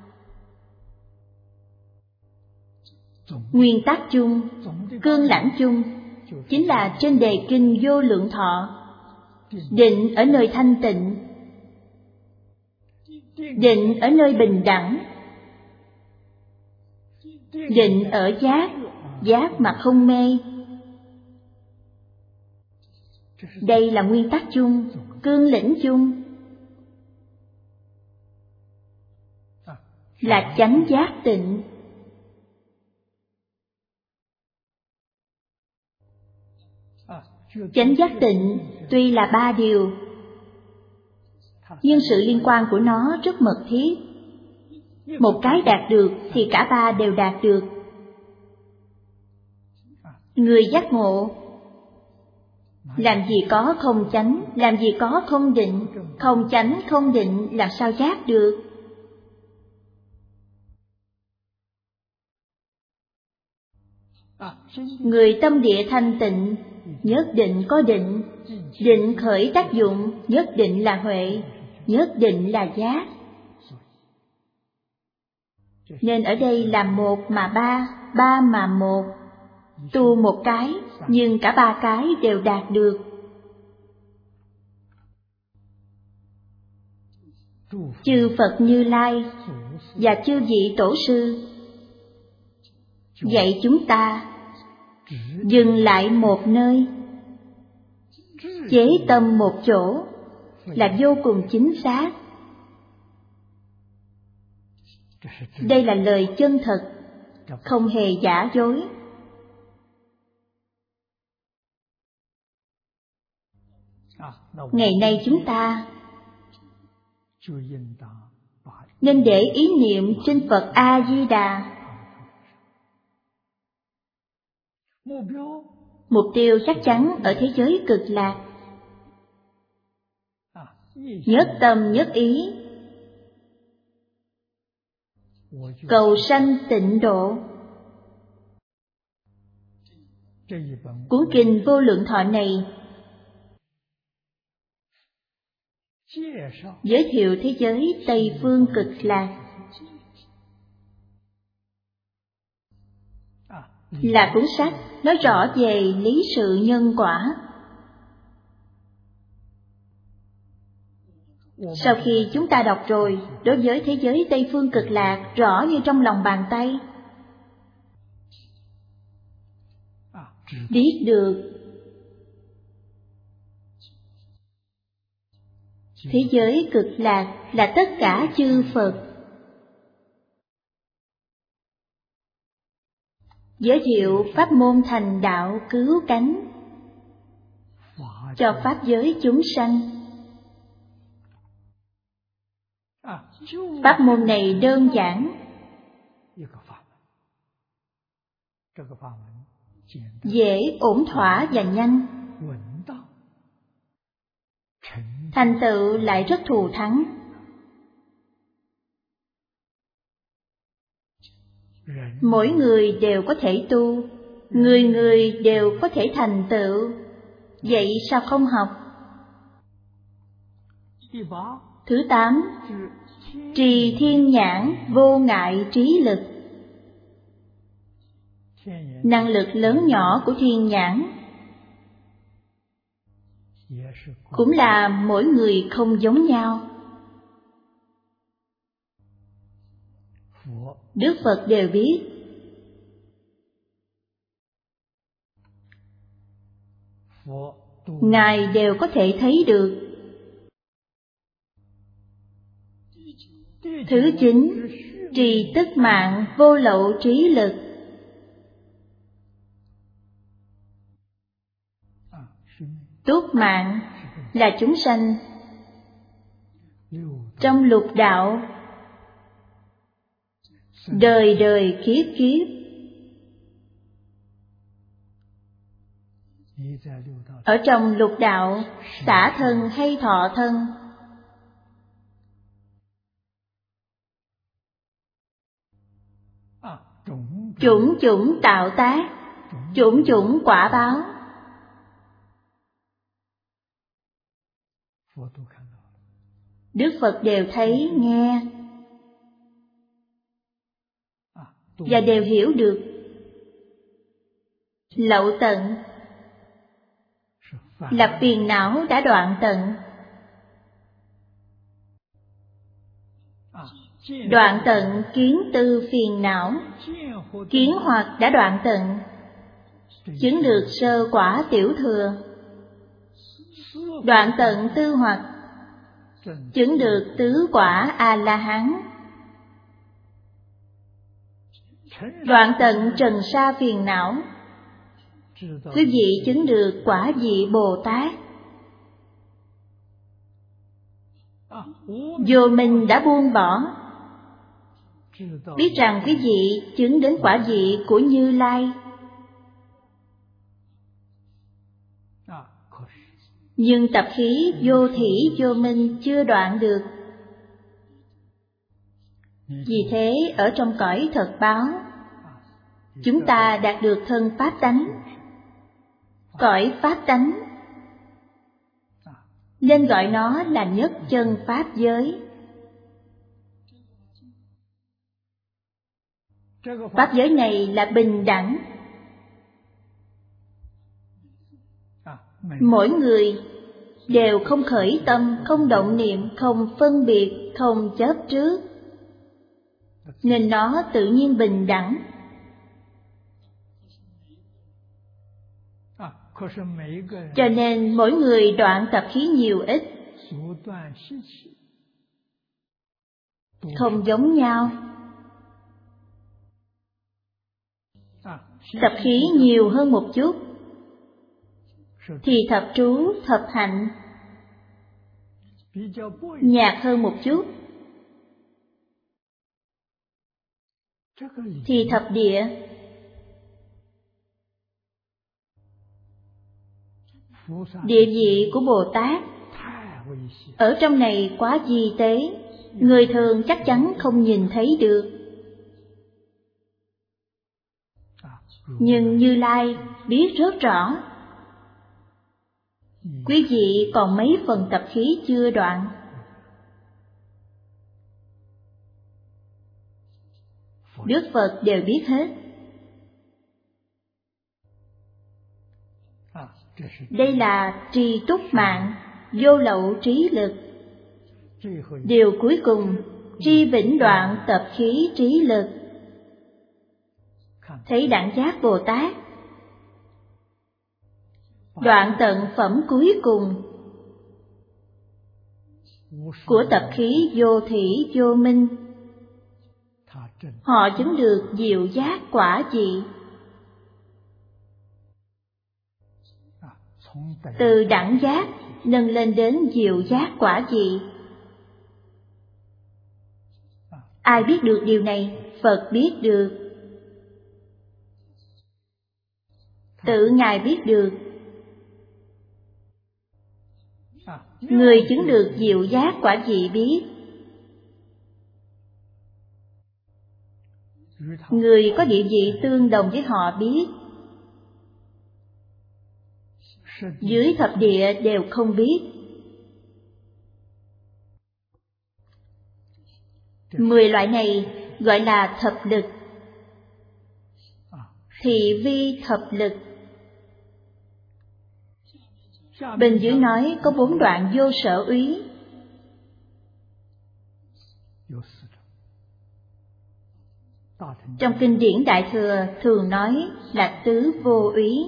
S2: Nguyên tắc chung, cương lãnh chung chính là trên đề kinh Vô Lượng Thọ. Định ở nơi thanh tịnh, định ở nơi bình đẳng, định ở giác, giác mà không mê. Đây là nguyên tắc chung, cương lĩnh chung, là chánh giác tịnh. Chánh giác tịnh tuy là ba điều, nhưng sự liên quan của nó rất mật thiết. Một cái đạt được thì cả ba đều đạt được. Người giác ngộ làm gì có không chánh, làm gì có không định. Không chánh không định làm sao giác được? Người tâm địa thanh tịnh nhất định có định. Định khởi tác dụng nhất định là huệ, nhất định là giác. Nên ở đây là một mà ba, ba mà một. Tu một cái nhưng cả ba cái đều đạt được. Chư Phật Như Lai và chư vị tổ sư dạy chúng ta dừng lại một nơi, chế tâm một chỗ là vô cùng chính xác. Đây là lời chân thật, không hề giả dối. Ngày nay chúng ta nên để ý niệm trên Phật A-di-đà. Mục tiêu chắc chắn ở thế giới cực lạc. Nhất tâm nhất ý, cầu sanh tịnh độ. Cuốn kinh Vô Lượng Thọ này giới thiệu thế giới Tây Phương Cực Lạc, là cuốn sách nói rõ về lý sự nhân quả. Sau khi chúng ta đọc rồi, đối với thế giới Tây Phương Cực Lạc rõ như trong lòng bàn tay. Biết được thế giới Cực Lạc là tất cả chư Phật. Giới thiệu pháp môn thành đạo cứu cánh cho pháp giới chúng sanh. Pháp môn này đơn giản, dễ, ổn thỏa và nhanh, thành tựu lại rất thù thắng. Mỗi người đều có thể tu, người người đều có thể thành tựu, vậy sao không học? Thứ tám, trì thiên nhãn vô ngại trí lực. Năng lực lớn nhỏ của thiên nhãn cũng là mỗi người không giống nhau. Đức Phật đều biết. Ngài đều có thể thấy được. Thứ chín, trì tức mạng vô lậu trí lực. Túc mạng là chúng sanh trong lục đạo, đời đời kiếp kiếp. Ở trong lục đạo, xả thân hay thọ thân, chủng chủng tạo tác, chủng chủng quả báo. Đức Phật đều thấy, nghe và đều hiểu được. Lậu tận là phiền não đã đoạn tận. Đoạn tận kiến tư phiền não, kiến hoặc đã đoạn tận, chứng được sơ quả tiểu thừa. Đoạn tận tư hoặc, chứng được tứ quả A-la-hán. Đoạn tận trần sa phiền não, quý vị chứng được quả vị Bồ Tát. Vô minh đã buông bỏ, biết rằng quý vị chứng đến quả vị của Như Lai. Nhưng tập khí vô thỉ vô minh chưa đoạn được. Vì thế ở trong cõi thật báo, chúng ta đạt được thân pháp tánh, cõi pháp tánh, nên gọi nó là nhất chân pháp giới. Pháp giới này là bình đẳng. Mỗi người đều không khởi tâm, không động niệm, không phân biệt, không chấp trước, nên nó tự nhiên bình đẳng. Cho nên mỗi người đoạn tập khí nhiều ít không giống nhau. Tập khí nhiều hơn một chút thì thập trú, thập hạnh. Nhạt hơn một chút thì thập địa. Địa vị của Bồ Tát ở trong này quá vi tế, người thường chắc chắn không nhìn thấy được. Nhưng Như Lai biết rất rõ. Quý vị còn mấy phần tập khí chưa đoạn. Đức Phật đều biết hết. Đây là trì túc mạng, vô lậu trí lực. Điều cuối cùng, tri vĩnh đoạn tập khí trí lực. Thấy đẳng giác Bồ Tát, đoạn tận phẩm cuối cùng của tập khí vô thỉ vô minh. Họ chứng được diệu giác quả vị. Từ đẳng giác nâng lên đến diệu giác quả vị. Ai biết được điều này? Phật biết được. Tự Ngài biết được. Người chứng được diệu giác quả vị biết. Người có địa vị tương đồng với họ biết. dưới thập địa đều không biết. Mười loại này gọi là thập lực, thị vi thập lực. Bên dưới nói có bốn đoạn vô sở úy. Trong kinh điển Đại Thừa thường nói là tứ vô úy.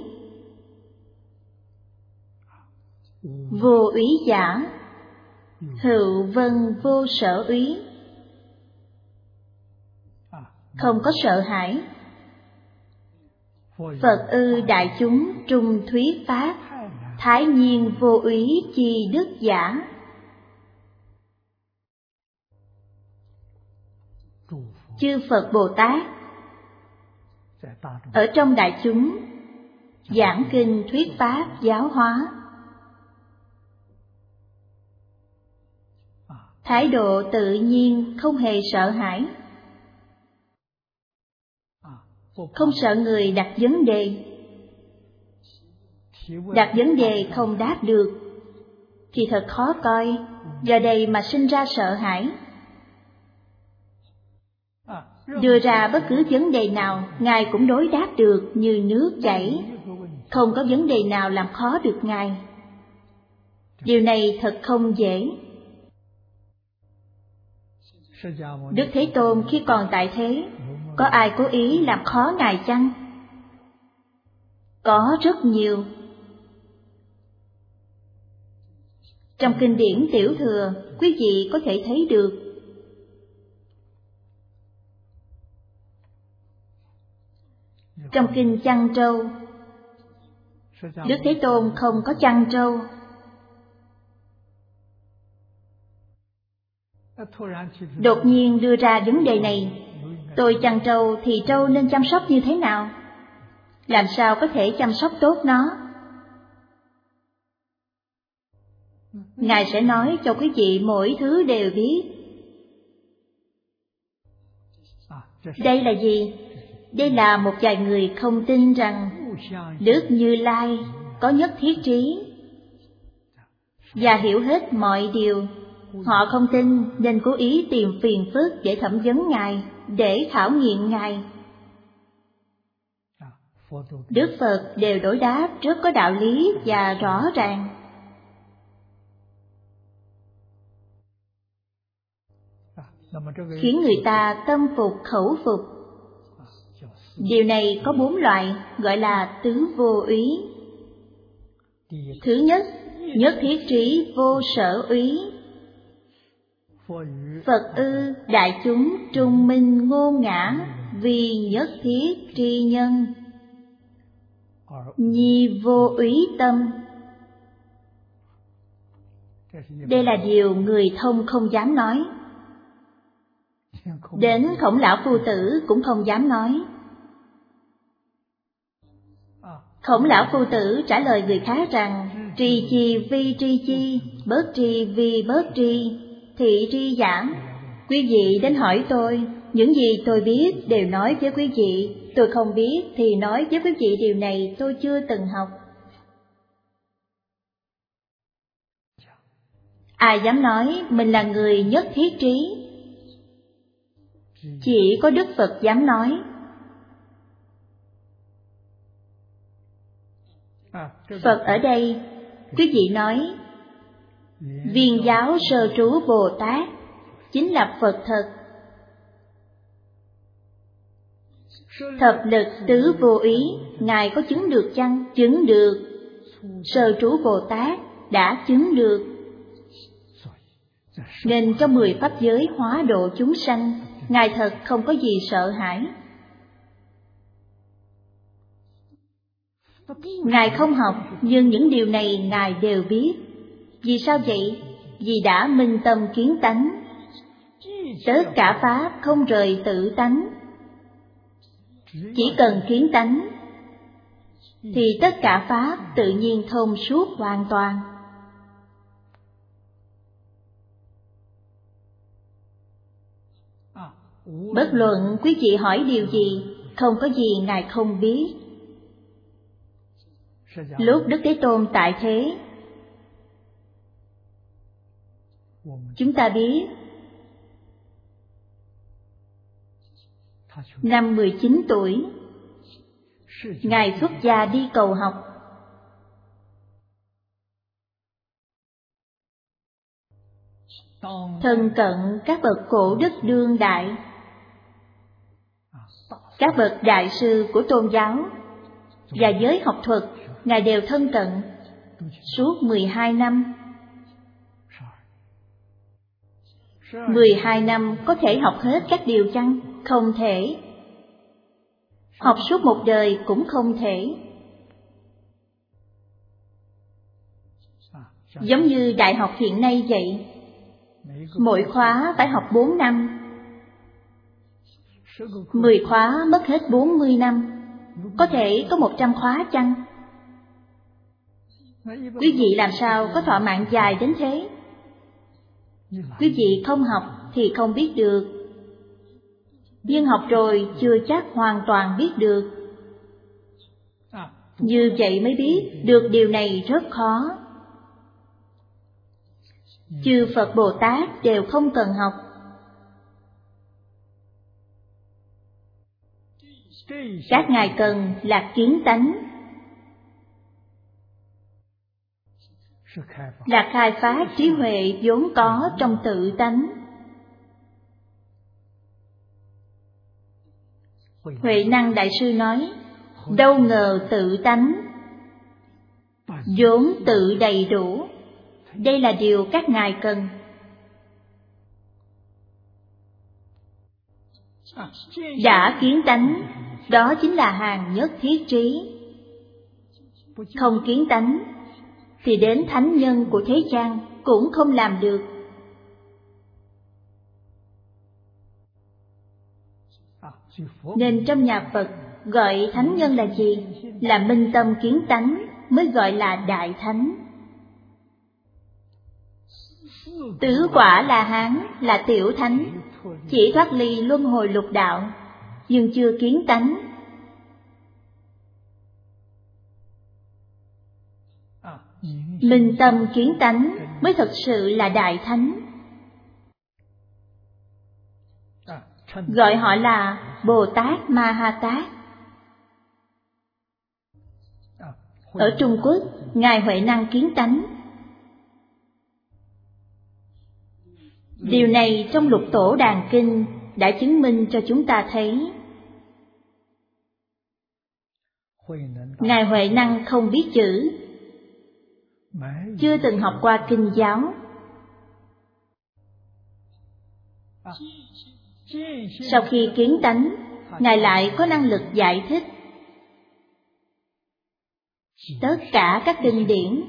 S2: Vô úy giả, hữu vân vô sở úy. Không có sợ hãi. Phật ư đại chúng trung thuyết pháp, thái nhiên vô úy chi đức giả. Chư Phật Bồ Tát ở trong đại chúng giảng kinh thuyết pháp giáo hóa, thái độ tự nhiên, không hề sợ hãi, không sợ người đặt vấn đề. Đặt vấn đề không đáp được thì thật khó coi, do đây mà sinh ra sợ hãi. Đưa ra bất cứ vấn đề nào, Ngài cũng đối đáp được như nước chảy, không có vấn đề nào làm khó được Ngài. Điều này thật không dễ. Đức Thế Tôn khi còn tại thế, có ai cố ý làm khó Ngài chăng? Có rất nhiều. Trong kinh điển Tiểu Thừa, quý vị có thể thấy được. Trong kinh Chăn Trâu, Đức Thế Tôn không có chăn trâu. Đột nhiên đưa ra vấn đề này, tôi chăn trâu thì trâu nên chăm sóc như thế nào? Làm sao có thể chăm sóc tốt nó? Ngài sẽ nói cho quý vị mỗi thứ đều biết. Đây là gì? Đây là một vài người không tin rằng Đức Như Lai có nhất thiết trí và hiểu hết mọi điều. Họ không tin nên cố ý tìm phiền phức để thẩm vấn Ngài, để khảo nghiệm Ngài. Đức Phật đều đối đáp rất có đạo lý và rõ ràng. Khiến người ta tâm phục khẩu phục. Điều này có bốn loại, gọi là tứ vô úy. Thứ nhất, nhất thiết trí vô sở úy. Phật ư đại chúng trung minh ngôn ngã, vì nhất thiết tri nhân. Nhi vô úy tâm. Đây là điều người thông không dám nói. Đến Khổng Lão Phu Tử cũng không dám nói. Khổng Lão Phu Tử trả lời người khác rằng trì chi vi tri chi, bớt tri vi bớt tri, thị tri giảng. Quý vị đến hỏi tôi, những gì tôi biết đều nói với quý vị, tôi không biết thì nói với quý vị điều này tôi chưa từng học. Ai dám nói mình là người nhất thiết trí? Chỉ có Đức Phật dám nói. Phật ở đây, quý vị nói, Viên giáo sơ trú Bồ Tát chính là Phật thật. Thập lực tứ vô ý, Ngài có chứng được chăng? Chứng được. Sơ trú Bồ Tát đã chứng được. Nên trong mười pháp giới hóa độ chúng sanh, Ngài thật không có gì sợ hãi. Ngài không học, nhưng những điều này Ngài đều biết. Vì sao vậy? Vì đã minh tâm kiến tánh. Tất cả pháp không rời tự tánh. Chỉ cần kiến tánh, thì tất cả pháp tự nhiên thông suốt hoàn toàn. Bất luận quý vị hỏi điều gì, không có gì Ngài không biết. Lúc Đức Thế Tôn tại thế, chúng ta biết năm mười chín tuổi, Ngài xuất gia đi cầu học. Thân cận các bậc cổ đức đương đại, các bậc đại sư của tôn giáo và giới học thuật, Ngài đều thân cận suốt mười hai năm. mười hai năm có thể học hết các điều chăng? Không thể. Học suốt một đời cũng không thể. Giống như đại học hiện nay vậy, mỗi khóa phải học bốn năm, mười khóa mất hết bốn mươi năm. Có thể có một trăm khóa chăng? Quý vị làm sao có thọ mạng dài đến thế? Quý vị không học thì không biết được, nhưng học rồi chưa chắc hoàn toàn biết được. Như vậy mới biết được điều này rất khó. Chư Phật Bồ Tát đều không cần học. Các ngài cần là kiến tánh, là khai phát trí huệ vốn có trong tự tánh. Huệ Năng Đại Sư nói, đâu ngờ tự tánh vốn tự đầy đủ. Đây là điều các ngài cần. Đã kiến tánh, đó chính là hàng nhất thiết trí. Không kiến tánh thì đến thánh nhân của thế gian cũng không làm được. Nên trong nhà Phật gọi thánh nhân là gì? Là minh tâm kiến tánh mới gọi là đại thánh. Tứ quả La Hán là tiểu thánh, chỉ thoát ly luân hồi lục đạo, nhưng chưa kiến tánh. Minh tâm kiến tánh mới thật sự là đại thánh. Gọi họ là Bồ Tát Ma Ha Tát. Ở Trung Quốc, Ngài Huệ Năng kiến tánh. Điều này trong Lục Tổ Đàn Kinh đã chứng minh cho chúng ta thấy. Ngài Huệ Năng không biết chữ, chưa từng học qua kinh giáo. Sau khi kiến tánh, Ngài lại có năng lực giải thích tất cả các kinh điển.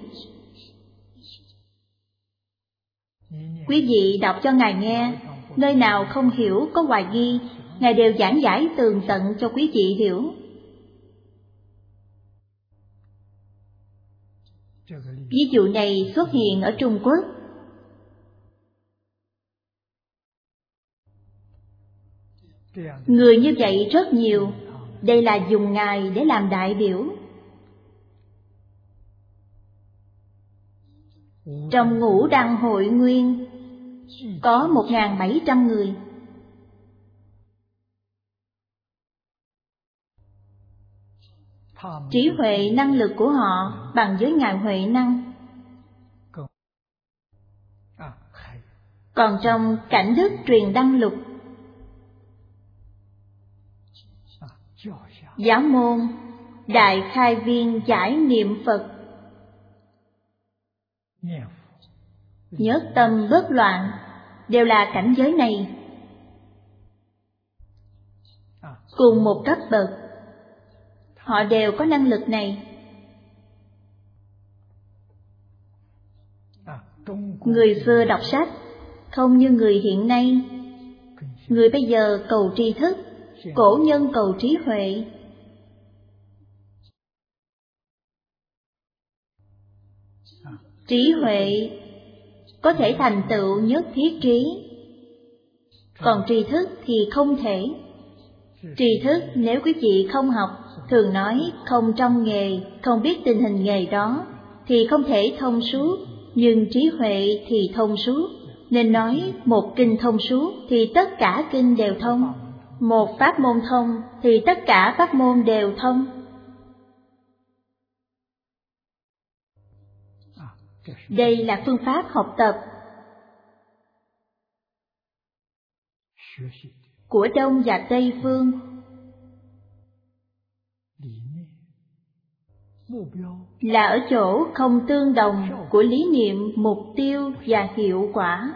S2: Quý vị đọc cho Ngài nghe, nơi nào không hiểu có hoài nghi, Ngài đều giảng giải tường tận cho quý vị hiểu. Ví dụ này xuất hiện ở Trung Quốc. Người như vậy rất nhiều, đây là dùng Ngài để làm đại biểu. Trong Ngũ Đăng Hội Nguyên có một nghìn bảy trăm người. Trí huệ năng lực của họ bằng với Ngài Huệ Năng. Còn trong Cảnh Đức Truyền Đăng Lục, Giáo môn Đại Khai Viên Giải Niệm Phật, nhất tâm bất loạn, đều là cảnh giới này. Cùng một cấp bậc, họ đều có năng lực này. Người xưa đọc sách không như người hiện nay. Người bây giờ cầu tri thức, cổ nhân cầu trí huệ. Trí huệ có thể thành tựu nhất thiết trí, còn tri thức thì không thể. Tri thức nếu quý vị không học, thường nói không trong nghề, không biết tình hình nghề đó, thì không thể thông suốt, nhưng trí huệ thì thông suốt. Nên nói một kinh thông suốt thì tất cả kinh đều thông, một pháp môn thông thì tất cả pháp môn đều thông. Đây là phương pháp học tập của Đông và Tây phương. Là ở chỗ không tương đồng của lý niệm, mục tiêu và hiệu quả.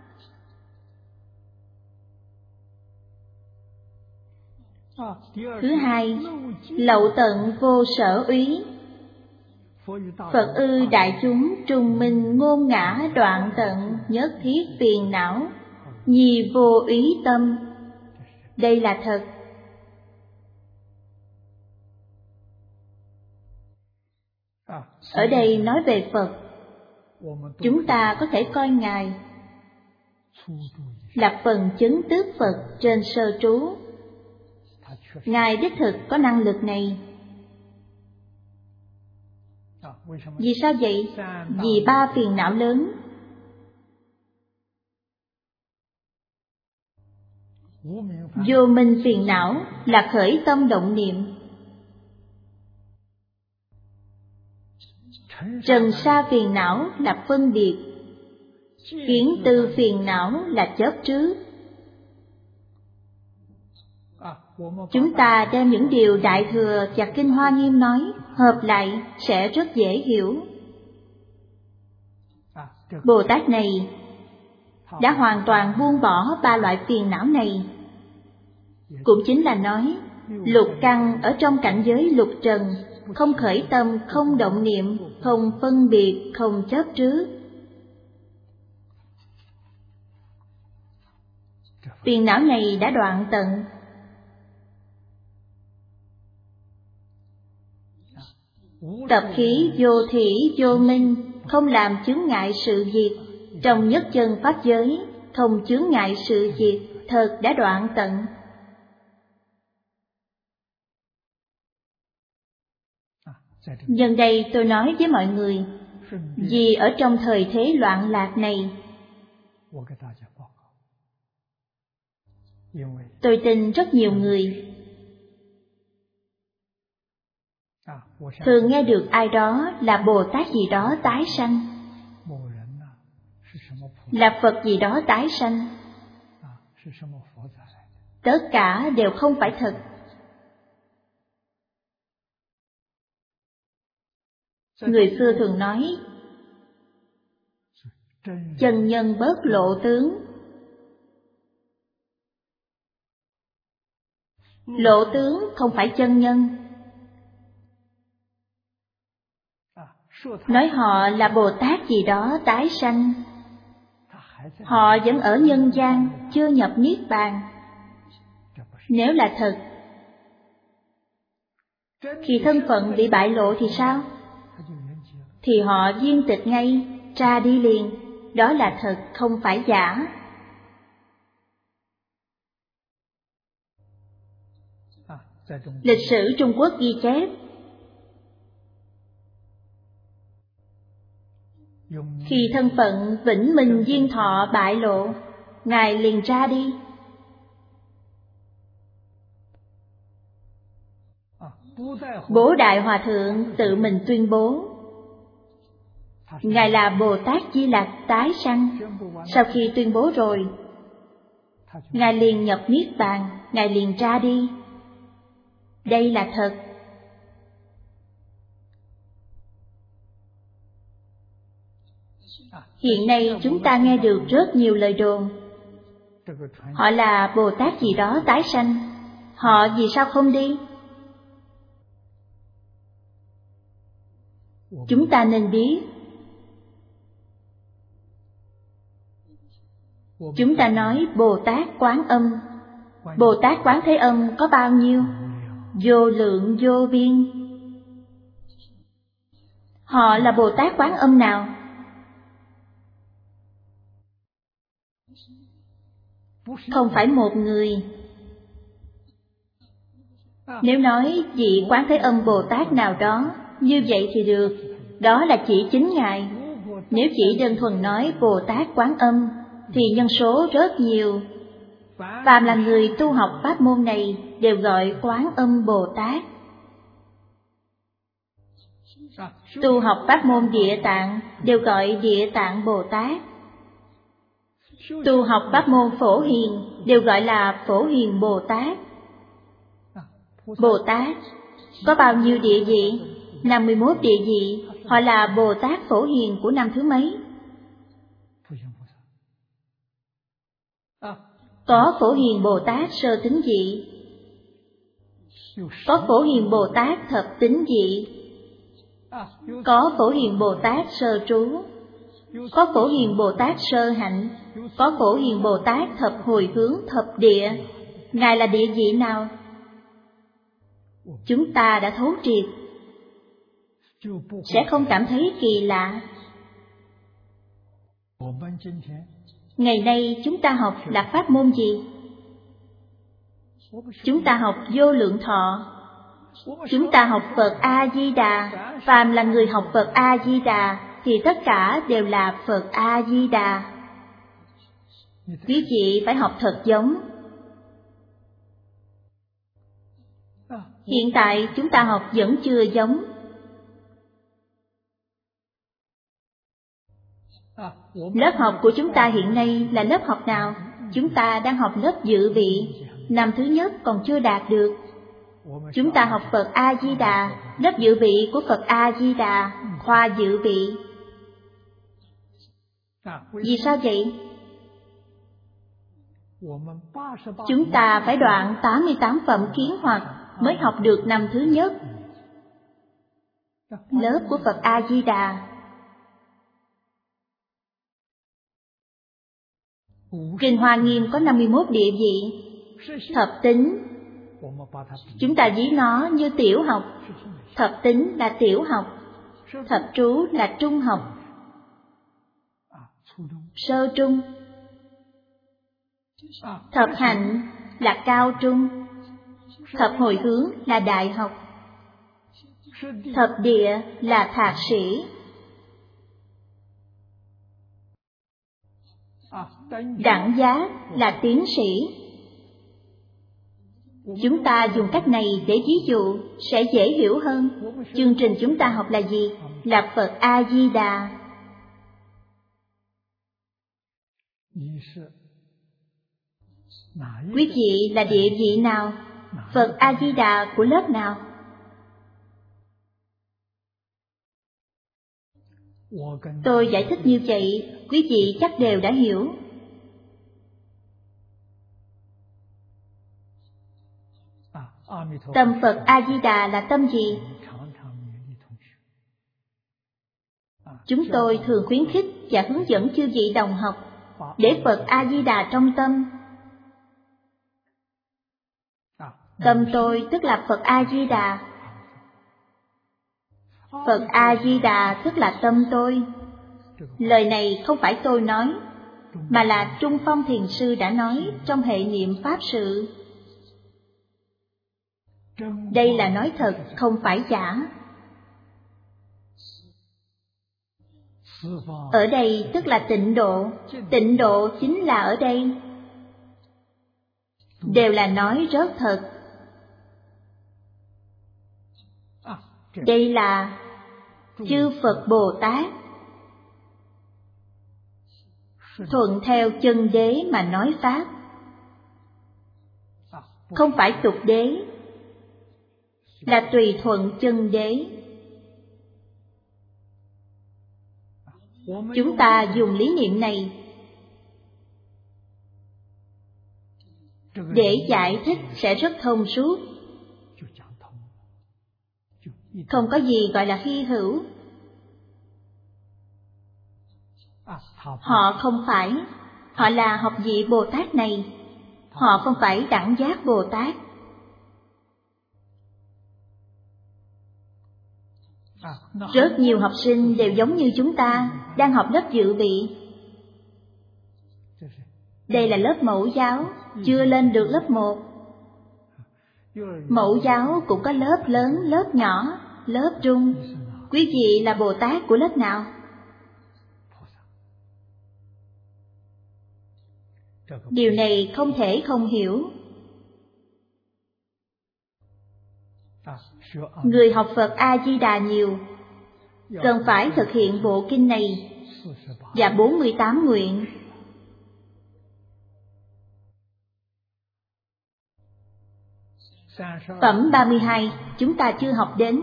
S2: Thứ hai, lậu tận vô sở úy. Phật ư đại chúng trùng minh ngôn ngã đoạn tận, nhất thiết phiền não, nhi vô úy tâm. Đây là thật. Ở đây nói về Phật, chúng ta có thể coi Ngài là phần chứng tước Phật trên sơ trú. Ngài đích thực có năng lực này. Vì sao vậy? Vì ba phiền não lớn. Vô minh phiền não là khởi tâm động niệm. Trần sa phiền não là phân biệt. Kiến tư phiền não là chấp trước. Chúng ta đem những điều Đại Thừa và Kinh Hoa Nghiêm nói hợp lại sẽ rất dễ hiểu. Bồ Tát này đã hoàn toàn buông bỏ ba loại phiền não này. Cũng chính là nói, lục căn ở trong cảnh giới lục trần, không khởi tâm, không động niệm, không phân biệt, không chấp trước. Phiền não này đã đoạn tận. Tập khí vô thỉ vô minh, không làm chướng ngại sự việc. Trong nhất chân pháp giới, không chướng ngại sự việc, thật đã đoạn tận. Nhân đây tôi nói với mọi người, vì ở trong thời thế loạn lạc này, tôi tin rất nhiều người thường nghe được ai đó là Bồ Tát gì đó tái sanh, là Phật gì đó tái sanh. Tất cả đều không phải thật. Người xưa thường nói, chân nhân bớt lộ tướng. Lộ tướng không phải chân nhân. Nói họ là Bồ Tát gì đó tái sanh, họ vẫn ở nhân gian, chưa nhập Niết Bàn. Nếu là thật, khi thân phận bị bại lộ thì sao? Thì họ viên tịch ngay, ra đi liền. Đó là thật, không phải giả. Lịch sử Trung Quốc ghi chép, khi thân phận Vĩnh Minh Viên Thọ bại lộ, Ngài liền ra đi. Bố Đại Hòa Thượng tự mình tuyên bố, Ngài là Bồ Tát Di Lặc tái sanh. Sau khi tuyên bố rồi, Ngài liền nhập Niết Bàn, Ngài liền ra đi. Đây là thật. Hiện nay chúng ta nghe được rất nhiều lời đồn, họ là Bồ Tát gì đó tái sanh, họ vì sao không đi? Chúng ta nên biết, chúng ta nói Bồ Tát Quán Âm. Bồ Tát Quán Thế Âm có bao nhiêu? Vô lượng vô biên. Họ là Bồ Tát Quán Âm nào? Không phải một người. Nếu nói vị Quán Thế Âm Bồ Tát nào đó, như vậy thì được, đó là chỉ chính Ngài. Nếu chỉ đơn thuần nói Bồ Tát Quán Âm, thì nhân số rất nhiều. Phàm là người tu học pháp môn này đều gọi Quán Âm Bồ Tát. Tu học pháp môn Địa Tạng đều gọi Địa Tạng Bồ Tát. Tu học pháp môn Phổ Hiền đều gọi là Phổ Hiền Bồ Tát. Bồ Tát có bao nhiêu địa vị? năm mươi mốt địa vị. Họ là Bồ Tát Phổ Hiền của năm thứ mấy? Có Phổ Hiền Bồ Tát sơ tính vị, có Phổ Hiền Bồ Tát thập tính vị, có Phổ Hiền Bồ Tát sơ trú, có Phổ Hiền Bồ Tát sơ hạnh, có Phổ Hiền Bồ Tát thập hồi hướng thập địa. Ngài là địa vị nào? Chúng ta đã thấu triệt, sẽ không cảm thấy kỳ lạ. Ngày nay chúng ta học là pháp môn gì? Chúng ta học Vô Lượng Thọ. Chúng ta học Phật A-di-đà. Phàm là người học Phật A-di-đà thì tất cả đều là Phật A-di-đà. Quý vị phải học thật giống. Hiện tại chúng ta học vẫn chưa giống. Lớp học của chúng ta hiện nay là lớp học nào? Chúng ta đang học lớp dự bị. Năm thứ nhất còn chưa đạt được. Chúng ta học Phật A-di-đà, lớp dự bị của Phật A-di-đà, khoa dự bị. Vì sao vậy? Chúng ta phải đoạn tám mươi tám phẩm kiến hoặc mới học được năm thứ nhất. Lớp của Phật A-di-đà. Kinh Hoa Nghiêm có năm mươi mốt địa vị. Thập tính, chúng ta ví nó như tiểu học. Thập tính là tiểu học, thập trú là trung học, sơ trung. Thập hạnh là cao trung, thập hồi hướng là đại học, thập địa là thạc sĩ, đẳng giác là tiến sĩ. Chúng ta dùng cách này để ví dụ sẽ dễ hiểu hơn. Chương trình chúng ta học là gì? Là Phật A-di-đà. Quý vị là địa vị nào? Phật A-di-đà của lớp nào? Tôi giải thích như vậy, quý vị chắc đều đã hiểu. Tâm Phật A-di-đà là tâm gì? Chúng tôi thường khuyến khích và hướng dẫn chư vị đồng học để Phật A-di-đà trong tâm. Tâm tôi tức là Phật A-di-đà. Phật A-di-đà tức là tâm tôi. Lời này không phải tôi nói, mà là Trung Phong Thiền Sư đã nói trong hệ niệm Pháp sự. Đây là nói thật, không phải giả. Ở đây tức là tịnh độ. Tịnh độ chính là ở đây. Đều là nói rất thật. Đây là chư Phật Bồ Tát thuận theo chân đế mà nói Pháp. Không phải tục đế, là tùy thuận chân đế. Chúng ta dùng lý niệm này để giải thích sẽ rất thông suốt. Không có gì gọi là hy hữu. Họ không phải, họ là học vị Bồ Tát này. Họ không phải đẳng giác Bồ Tát. Rất nhiều học sinh đều giống như chúng ta, đang học lớp dự bị. Đây là lớp mẫu giáo, chưa lên được lớp một. Mẫu giáo cũng có lớp lớn, lớp nhỏ, lớp trung. Quý vị là Bồ Tát của lớp nào? Điều này không thể không hiểu. Người học Phật A-di-đà nhiều, cần phải thực hiện bộ kinh này và bốn mươi tám nguyện. Phẩm ba mươi hai chúng ta chưa học đến.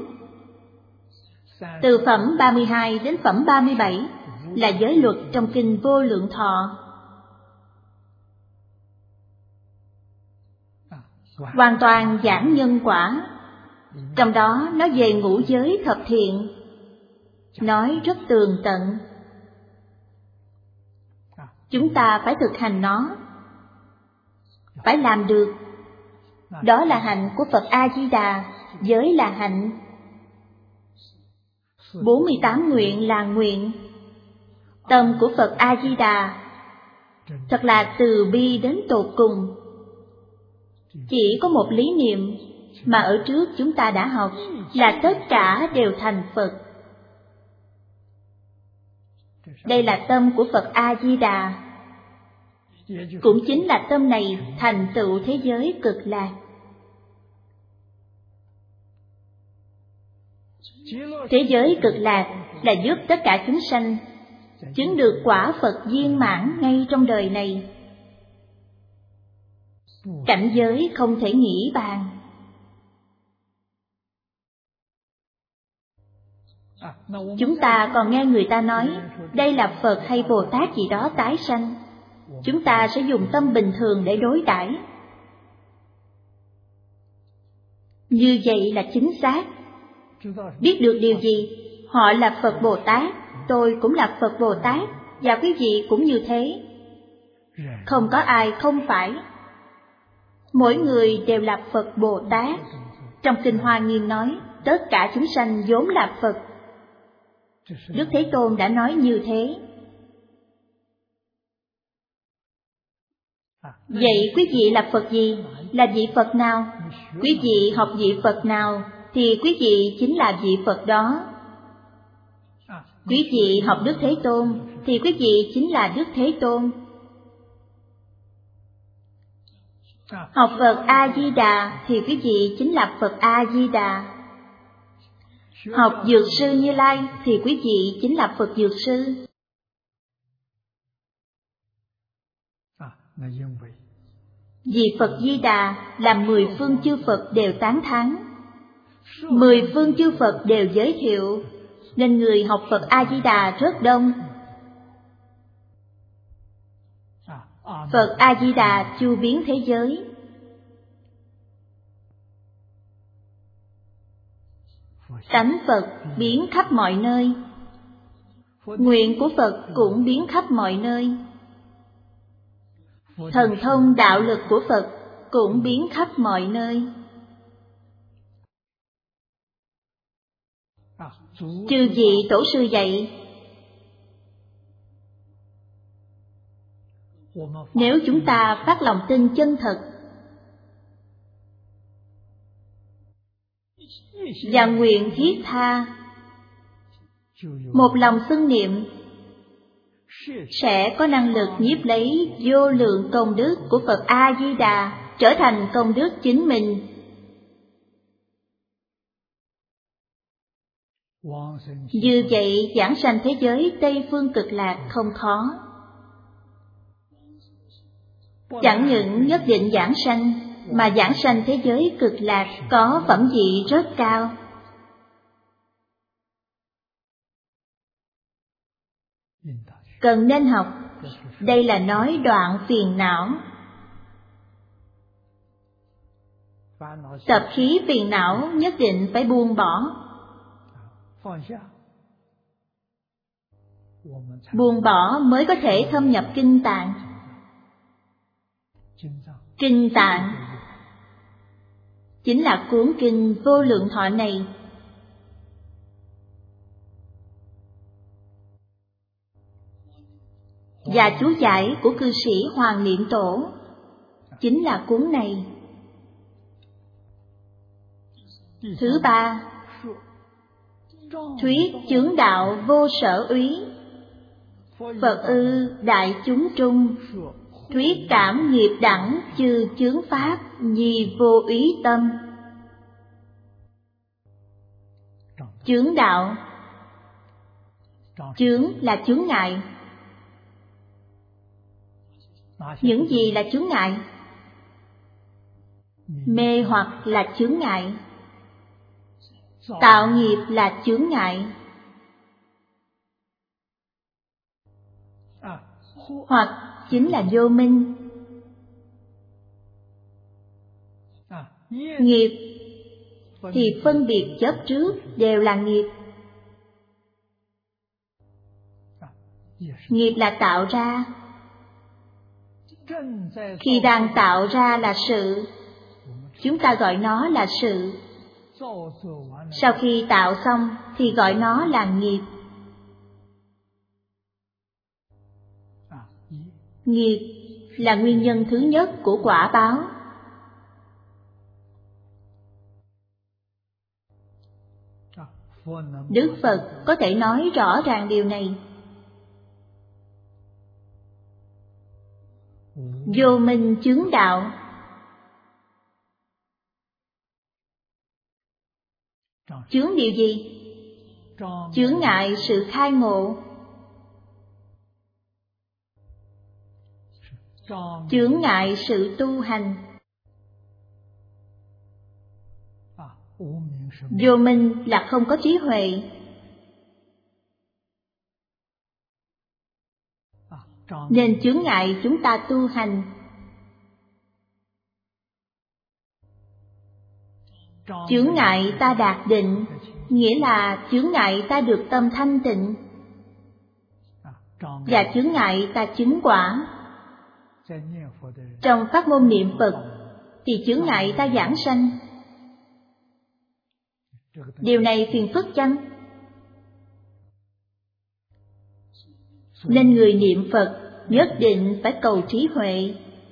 S2: Từ phẩm ba mươi hai đến phẩm ba mươi bảy là giới luật trong kinh Vô Lượng Thọ. Hoàn toàn giảng nhân quả. Trong đó nói về ngũ giới thập thiện, nói rất tường tận. Chúng ta phải thực hành nó, phải làm được. Đó là hạnh của Phật A-di-đà, giới là hạnh. bốn mươi tám nguyện là nguyện. Tâm của Phật A-di-đà thật là từ bi đến tột cùng. Chỉ có một lý niệm mà ở trước chúng ta đã học là tất cả đều thành Phật. Đây là tâm của Phật A-di-đà. Cũng chính là tâm này thành tựu thế giới cực lạc. Thế giới cực lạc là giúp tất cả chúng sanh chứng được quả Phật viên mãn ngay trong đời này. Cảnh giới không thể nghĩ bàn. Chúng ta còn nghe người ta nói đây là Phật hay Bồ Tát gì đó tái sanh. Chúng ta sẽ dùng tâm bình thường để đối đãi. Như vậy là chính xác. Biết được điều gì? Họ là Phật Bồ Tát, tôi cũng là Phật Bồ Tát, và quý vị cũng như thế. Không có ai không phải. Mỗi người đều là Phật Bồ Tát. Trong Kinh Hoa Nghiêm nói, tất cả chúng sanh vốn là Phật. Đức Thế Tôn đã nói như thế. Vậy quý vị là Phật gì? Là vị Phật nào? Quý vị học vị Phật nào thì quý vị chính là vị Phật đó. Quý vị học Đức Thế Tôn thì quý vị chính là Đức Thế Tôn. Học Phật A-di-đà thì quý vị chính là Phật A-di-đà. Học Dược Sư Như Lai thì quý vị chính là Phật Dược Sư. Vì Phật Di Đà là mười phương chư Phật đều tán thán, mười phương chư Phật đều giới thiệu, nên người học Phật A-di-đà rất đông. Phật A-di-đà chu biến thế giới. Tánh Phật biến khắp mọi nơi. Nguyện của Phật cũng biến khắp mọi nơi. Thần thông đạo lực của Phật cũng biến khắp mọi nơi. Chư vị tổ sư dạy, nếu chúng ta phát lòng tin chân thật và nguyện thiết tha, một lòng xưng niệm, sẽ có năng lực nhiếp lấy vô lượng công đức của Phật A-di-đà trở thành công đức chính mình. Như vậy giảng sanh thế giới Tây Phương Cực Lạc không khó. Chẳng những nhất định giảng sanh, mà giảng sanh thế giới Cực Lạc có phẩm vị rất cao. Cần nên học. Đây là nói đoạn phiền não. Tập khí phiền não nhất định phải buông bỏ. Buông bỏ mới có thể thâm nhập kinh tạng. Kinh tạng chính là cuốn kinh Vô Lượng Thọ này. Và chú giải của cư sĩ Hoàng Niệm Tổ chính là cuốn này. Thứ ba, thuyết chướng đạo vô sở úy. Phật ư đại chúng trung, thuyết cảm nghiệp đẳng chư chướng pháp nhi vô úy tâm. Chướng đạo, chướng là chướng ngại. Những gì là chướng ngại? Mê hoặc là chướng ngại, tạo nghiệp là chướng ngại, hoặc chính là vô minh. Nghiệp thì phân biệt chấp trước đều là nghiệp. Nghiệp là tạo ra, khi đang tạo ra là sự, chúng ta gọi nó là sự. Sau khi tạo xong thì gọi nó là nghiệp. Nghiệp là nguyên nhân thứ nhất của quả báo. Đức Phật có thể nói rõ ràng điều này. Vô minh chướng đạo. Chướng điều gì? Chướng ngại sự khai ngộ. Chướng ngại sự tu hành. Vô minh là không có trí huệ. Nên chướng ngại chúng ta tu hành. Chướng ngại ta đạt định, nghĩa là chướng ngại ta được tâm thanh tịnh. Và chướng ngại ta chứng quả. Trong pháp môn niệm Phật thì chướng ngại ta giảng sanh. Điều này phiền phức chăng? Nên người niệm Phật nhất định phải cầu trí huệ.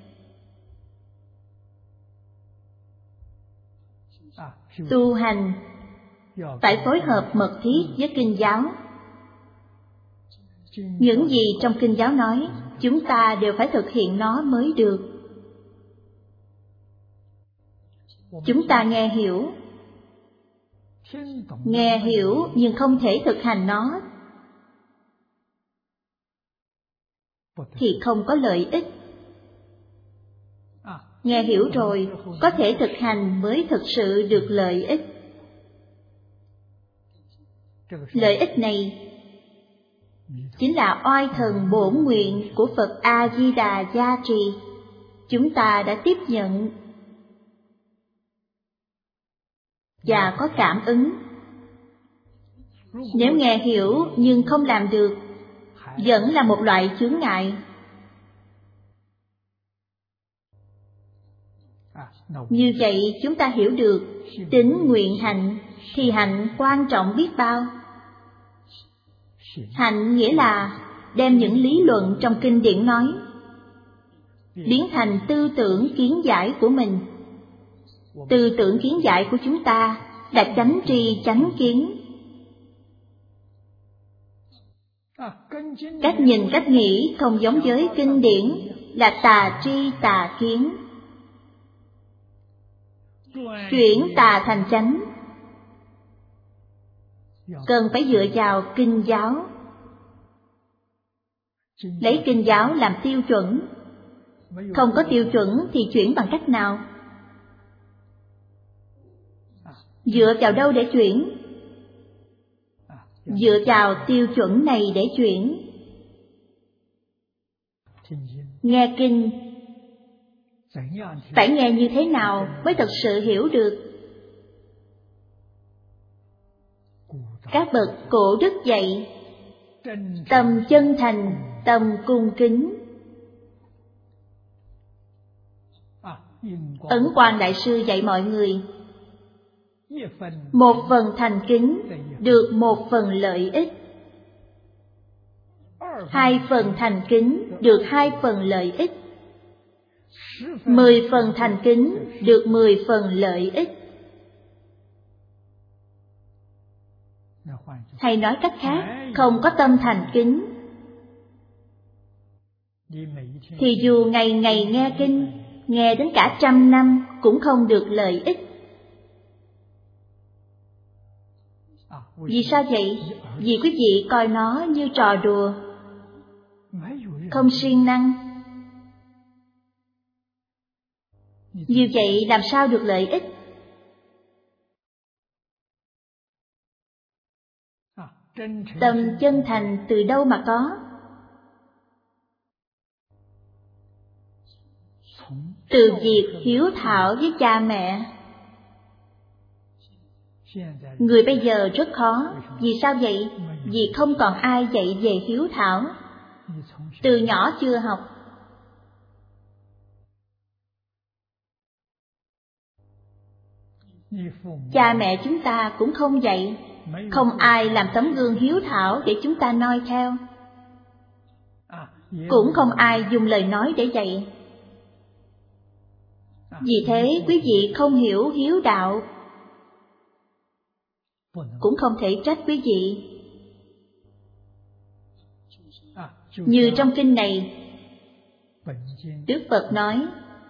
S2: Tu hành phải phối hợp mật thiết với kinh giáo. Những gì trong kinh giáo nói, chúng ta đều phải thực hiện nó mới được. Chúng ta nghe hiểu, nghe hiểu nhưng không thể thực hành nó, thì không có lợi ích. Nghe hiểu rồi, có thể thực hành mới thực sự được lợi ích. Lợi ích này chính là oai thần bổn nguyện của Phật A-di-đà gia trì. Chúng ta đã tiếp nhận và có cảm ứng. Nếu nghe hiểu nhưng không làm được, vẫn là một loại chướng ngại. Như vậy chúng ta hiểu được tính nguyện hạnh thì hạnh quan trọng biết bao. Hạnh nghĩa là đem những lý luận trong kinh điển nói biến thành tư tưởng kiến giải của mình. Tư tưởng kiến giải của chúng ta là chánh tri chánh kiến. Cách nhìn cách nghĩ không giống với kinh điển là tà tri tà kiến. Chuyển tà thành chánh cần phải dựa vào kinh giáo. Lấy kinh giáo làm tiêu chuẩn. Không có tiêu chuẩn thì chuyển bằng cách nào? Dựa vào đâu để chuyển? Dựa vào tiêu chuẩn này để chuyển. Nghe kinh phải nghe như thế nào mới thật sự hiểu được? Các bậc cổ đức dạy tâm chân thành, tâm cung kính. Ấn Quang Đại Sư dạy mọi người một phần thành kính được một phần lợi ích, hai phần thành kính được hai phần lợi ích, mười phần thành kính được mười phần lợi ích. Hay nói cách khác, không có tâm thành kính, thì dù ngày ngày nghe kinh, nghe đến cả trăm năm cũng không được lợi ích. Vì sao vậy? Vì quý vị coi nó như trò đùa, không siêng năng. Như vậy làm sao được lợi ích? Tâm chân thành từ đâu mà có? Từ việc hiếu thảo với cha mẹ. Người bây giờ rất khó. Vì sao vậy? Vì không còn ai dạy về hiếu thảo. Từ nhỏ chưa học. Cha mẹ chúng ta cũng không dạy. Không ai làm tấm gương hiếu thảo để chúng ta noi theo. Cũng không ai dùng lời nói để dạy. Vì thế quý vị không hiểu hiếu đạo, cũng không thể trách quý vị. Như trong kinh này, Đức Phật nói,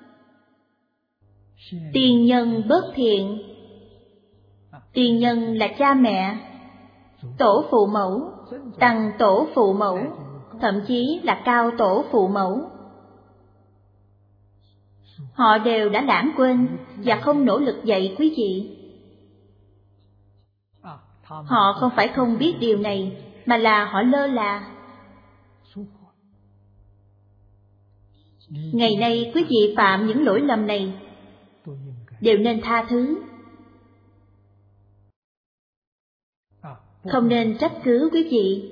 S2: tiên nhân bất thiện. Tiên nhân là cha mẹ, tổ phụ mẫu, tăng tổ phụ mẫu, thậm chí là cao tổ phụ mẫu. Họ đều đã lãng quên và không nỗ lực dạy quý vị. Họ không phải không biết điều này, mà là họ lơ là. Ngày nay quý vị phạm những lỗi lầm này đều nên tha thứ, không nên trách cứ quý vị.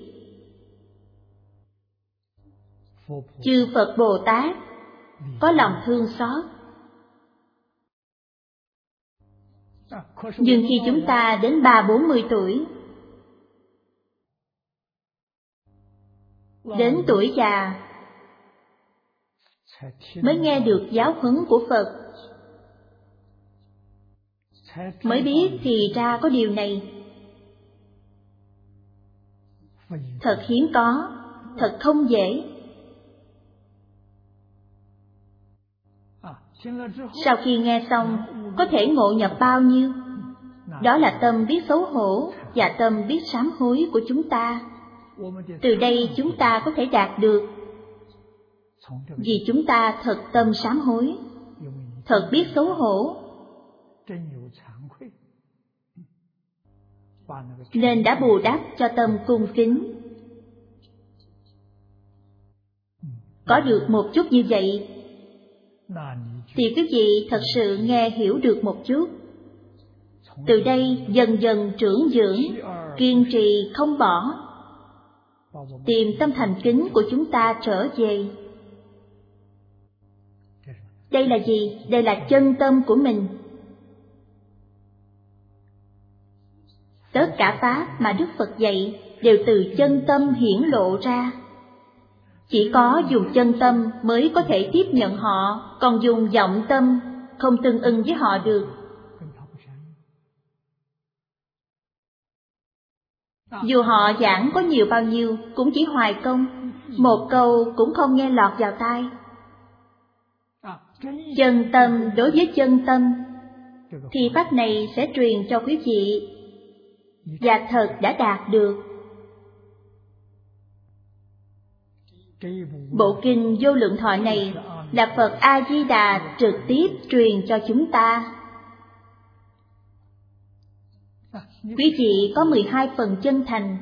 S2: Chư Phật Bồ Tát có lòng thương xót. Nhưng khi chúng ta đến ba bốn mươi tuổi, đến tuổi già, mới nghe được giáo huấn của Phật, mới biết thì ra có điều này. Thật hiếm có, thật không dễ. Sau khi nghe xong, có thể ngộ nhập bao nhiêu? Đó là tâm biết xấu hổ và tâm biết sám hối của chúng ta. Từ đây chúng ta có thể đạt được. Vì chúng ta thật tâm sám hối, thật biết xấu hổ, nên đã bù đắp cho tâm cung kính. Có được một chút như vậy, thì quý vị thật sự nghe hiểu được một chút. Từ đây dần dần trưởng dưỡng, kiên trì không bỏ, tìm tâm thành kính của chúng ta trở về. Đây là gì? Đây là chân tâm của mình. Tất cả pháp mà Đức Phật dạy đều từ chân tâm hiển lộ ra. Chỉ có dùng chân tâm mới có thể tiếp nhận họ, còn dùng vọng tâm không tương ưng với họ được. Dù họ giảng có nhiều bao nhiêu cũng chỉ hoài công, một câu cũng không nghe lọt vào tai. Chân tâm đối với chân tâm, thì pháp này sẽ truyền cho quý vị, và thật đã đạt được. Bộ kinh Vô Lượng Thọ này là Phật A-di-đà trực tiếp truyền cho chúng ta. Quý vị có mười hai phần chân thành.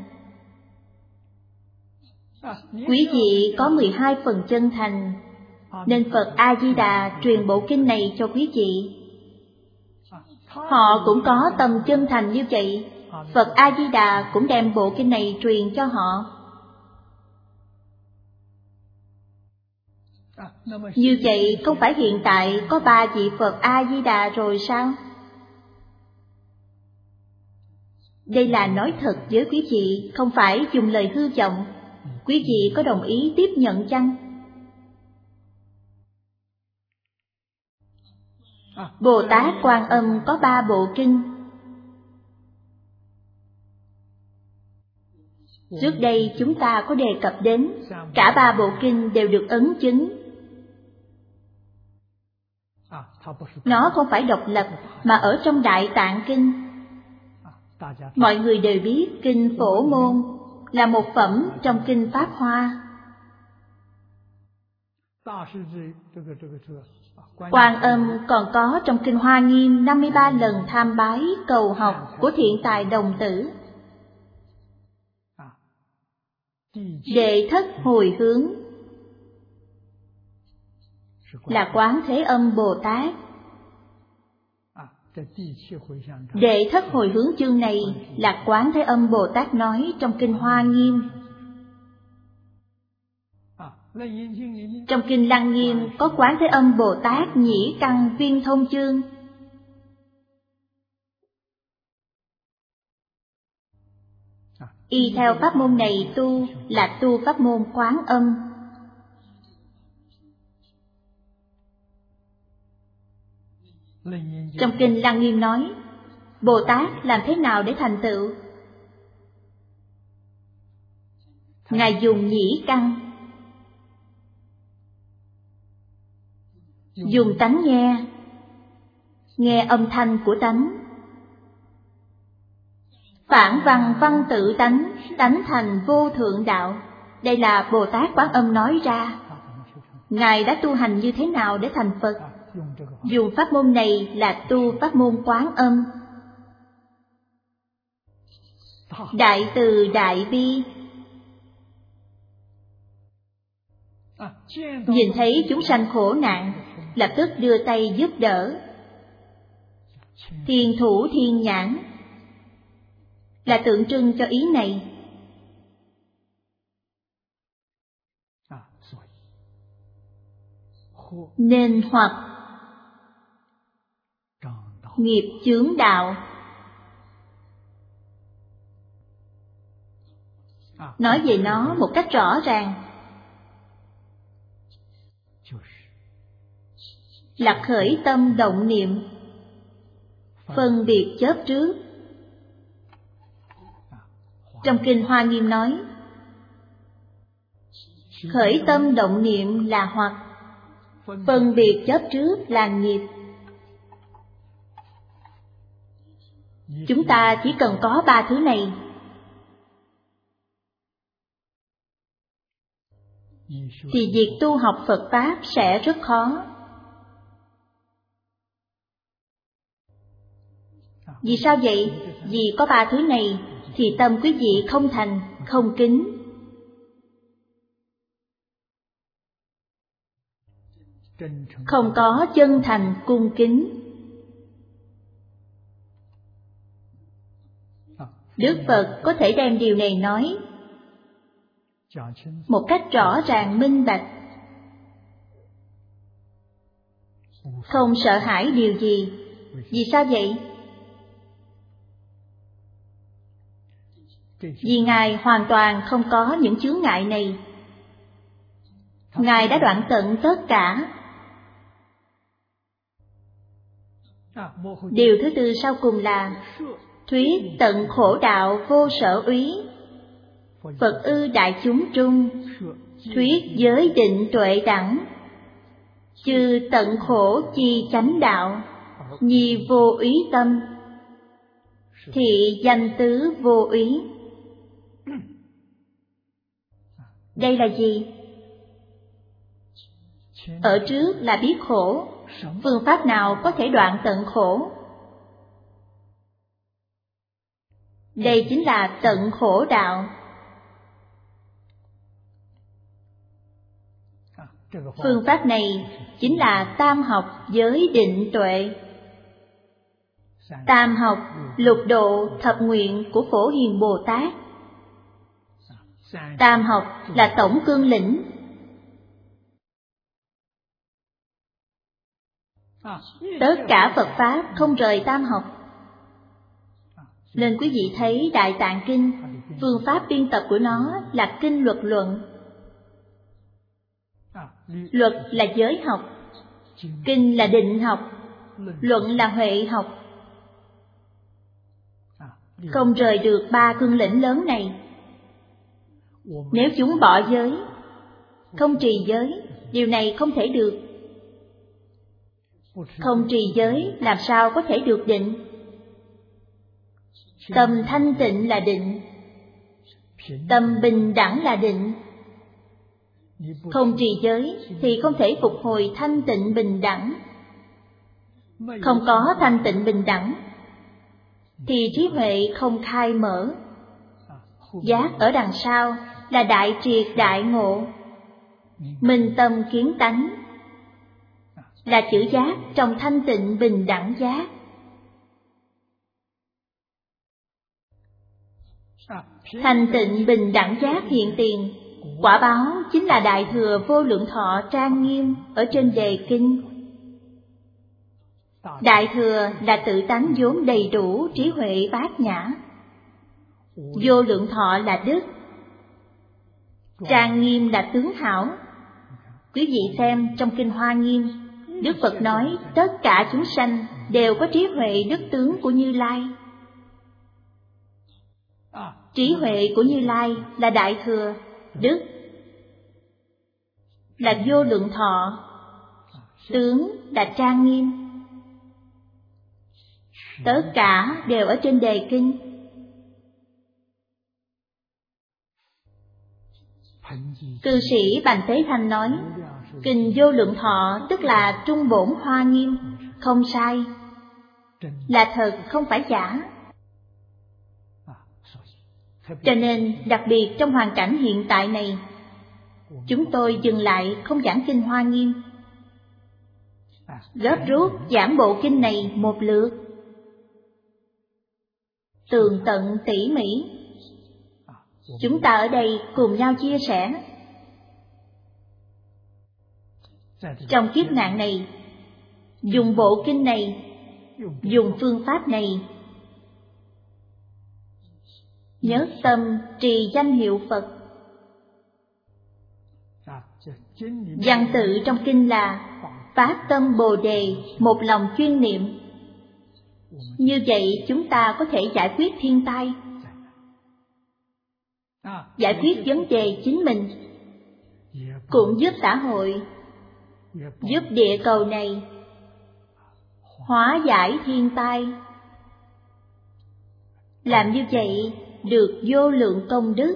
S2: Quý vị có mười hai phần chân thành, nên Phật A-di-đà truyền bộ kinh này cho quý vị. Họ cũng có tâm chân thành như vậy, Phật A-di-đà cũng đem bộ kinh này truyền cho họ. Như vậy không phải hiện tại có ba vị Phật A-di-đà rồi sao? Đây là nói thật với quý vị, không phải dùng lời hư vọng. Quý vị có đồng ý tiếp nhận chăng? Bồ Tát Quan Âm có ba bộ kinh. Trước đây chúng ta có đề cập đến, cả ba bộ kinh đều được ấn chứng. Nó không phải độc lập mà ở trong Đại Tạng Kinh. Mọi người đều biết kinh Phổ Môn là một phẩm trong kinh Pháp Hoa. Quan Âm còn có trong kinh Hoa Nghiêm năm mươi ba lần tham bái cầu học của thiện tài đồng tử. Đệ thất hồi hướng là Quán Thế Âm Bồ Tát. Đệ thất hồi hướng chương này là Quán Thế Âm Bồ Tát nói trong kinh Hoa Nghiêm. Trong kinh Lăng Nghiêm có Quán Thế Âm Bồ Tát nhĩ căn viên thông chương. Y theo pháp môn này tu là tu pháp môn Quán Âm. Trong kinh Lăng Nghiêm nói, Bồ Tát làm thế nào để thành tựu? Ngài dùng nhĩ căn, dùng tánh nghe, nghe âm thanh của tánh. Phản văn văn tự tánh, tánh thành vô thượng đạo. Đây là Bồ Tát Quán Âm nói ra. Ngài đã tu hành như thế nào để thành Phật? Dùng pháp môn này là tu pháp môn Quán Âm. Đại từ đại bi, nhìn thấy chúng sanh khổ nạn, lập tức đưa tay giúp đỡ. Thiên thủ thiên nhãn là tượng trưng cho ý này. Nên hoặc nghiệp chướng đạo. Nói về nó một cách rõ ràng là khởi tâm động niệm, phân biệt chớp trước. Trong kinh Hoa Nghiêm nói, khởi tâm động niệm là hoặc, phân biệt chớp trước là nghiệp. Chúng ta chỉ cần có ba thứ này, thì việc tu học Phật Pháp sẽ rất khó. Vì sao vậy? Vì có ba thứ này thì tâm quý vị không thành, không kính. Không có chân thành cung kính. Đức Phật có thể đem điều này nói một cách rõ ràng minh bạch, không sợ hãi điều gì. Vì sao vậy? Vì Ngài hoàn toàn không có những chướng ngại này. Ngài đã đoạn tận tất cả. Điều thứ tư sau cùng là thuyết tận khổ đạo vô sở úy. Phật ư đại chúng trung, thuyết giới định tuệ đẳng. Chư tận khổ chi chánh đạo, nhi vô úy tâm. Thị danh tứ vô úy. Đây là gì? Ở trước là biết khổ. Phương pháp nào có thể đoạn tận khổ? Đây chính là tận khổ đạo. Phương pháp này chính là tam học giới định tuệ. Tam học lục độ thập nguyện của Phổ Hiền Bồ Tát. Tam học là tổng cương lĩnh. Tất cả Phật Pháp không rời tam học. Nên quý vị thấy Đại Tạng Kinh, phương pháp biên tập của nó là kinh luật luận. Luật là giới học, kinh là định học, luận là huệ học. Không rời được ba cương lĩnh lớn này. Nếu chúng bỏ giới, không trì giới, điều này không thể được. Không trì giới làm sao có thể được định? Tâm thanh tịnh là định, tâm bình đẳng là định. Không trì giới thì không thể phục hồi thanh tịnh bình đẳng. Không có thanh tịnh bình đẳng thì trí huệ không khai mở. Giác ở đằng sau là đại triệt đại ngộ, minh tâm kiến tánh, là chữ giác trong thanh tịnh bình đẳng giác. Thanh tịnh bình đẳng giác hiện tiền, quả báo chính là đại thừa vô lượng thọ trang nghiêm ở trên đề kinh. Đại thừa là tự tánh vốn đầy đủ trí huệ bát nhã, vô lượng thọ là đức, trang nghiêm là tướng hảo. Quý vị xem trong kinh Hoa Nghiêm, Đức Phật nói tất cả chúng sanh đều có trí huệ đức tướng của Như Lai. Trí huệ của Như Lai là đại thừa, đức là vô lượng thọ, tướng là trang nghiêm. Tất cả đều ở trên đề kinh. Cư sĩ Bành Tế Thanh nói, kinh vô lượng thọ tức là trung bổn Hoa Nghiêm, không sai, là thật không phải giả. Cho nên đặc biệt trong hoàn cảnh hiện tại này, chúng tôi dừng lại không giảng kinh Hoa Nghiêm, gấp rút giảng bộ kinh này một lượt, tường tận tỉ mỉ. Chúng ta ở đây cùng nhau chia sẻ. Trong kiếp nạn này, dùng bộ kinh này, dùng phương pháp này, nhớ tâm trì danh hiệu Phật. Văn tự trong kinh là phát tâm Bồ Đề, một lòng chuyên niệm. Như vậy chúng ta có thể giải quyết thiên tai, giải quyết vấn đề chính mình, cũng giúp xã hội, giúp địa cầu này hóa giải thiên tai. Làm như vậy được vô lượng công đức.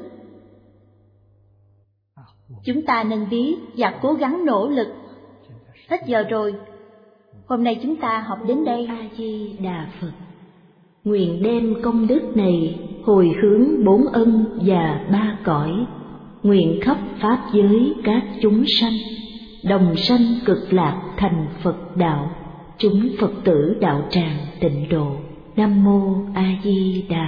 S2: Chúng ta nên biết và cố gắng nỗ lực. Hết giờ rồi, hôm nay chúng ta học đến đây.
S1: A Di Đà Phật. Nguyện đem công đức này hồi hướng bốn ân và ba cõi, nguyện khắp pháp giới các chúng sanh đồng sanh cực lạc thành Phật đạo, chúng Phật tử đạo tràng tịnh độ. Nam mô A Di Đà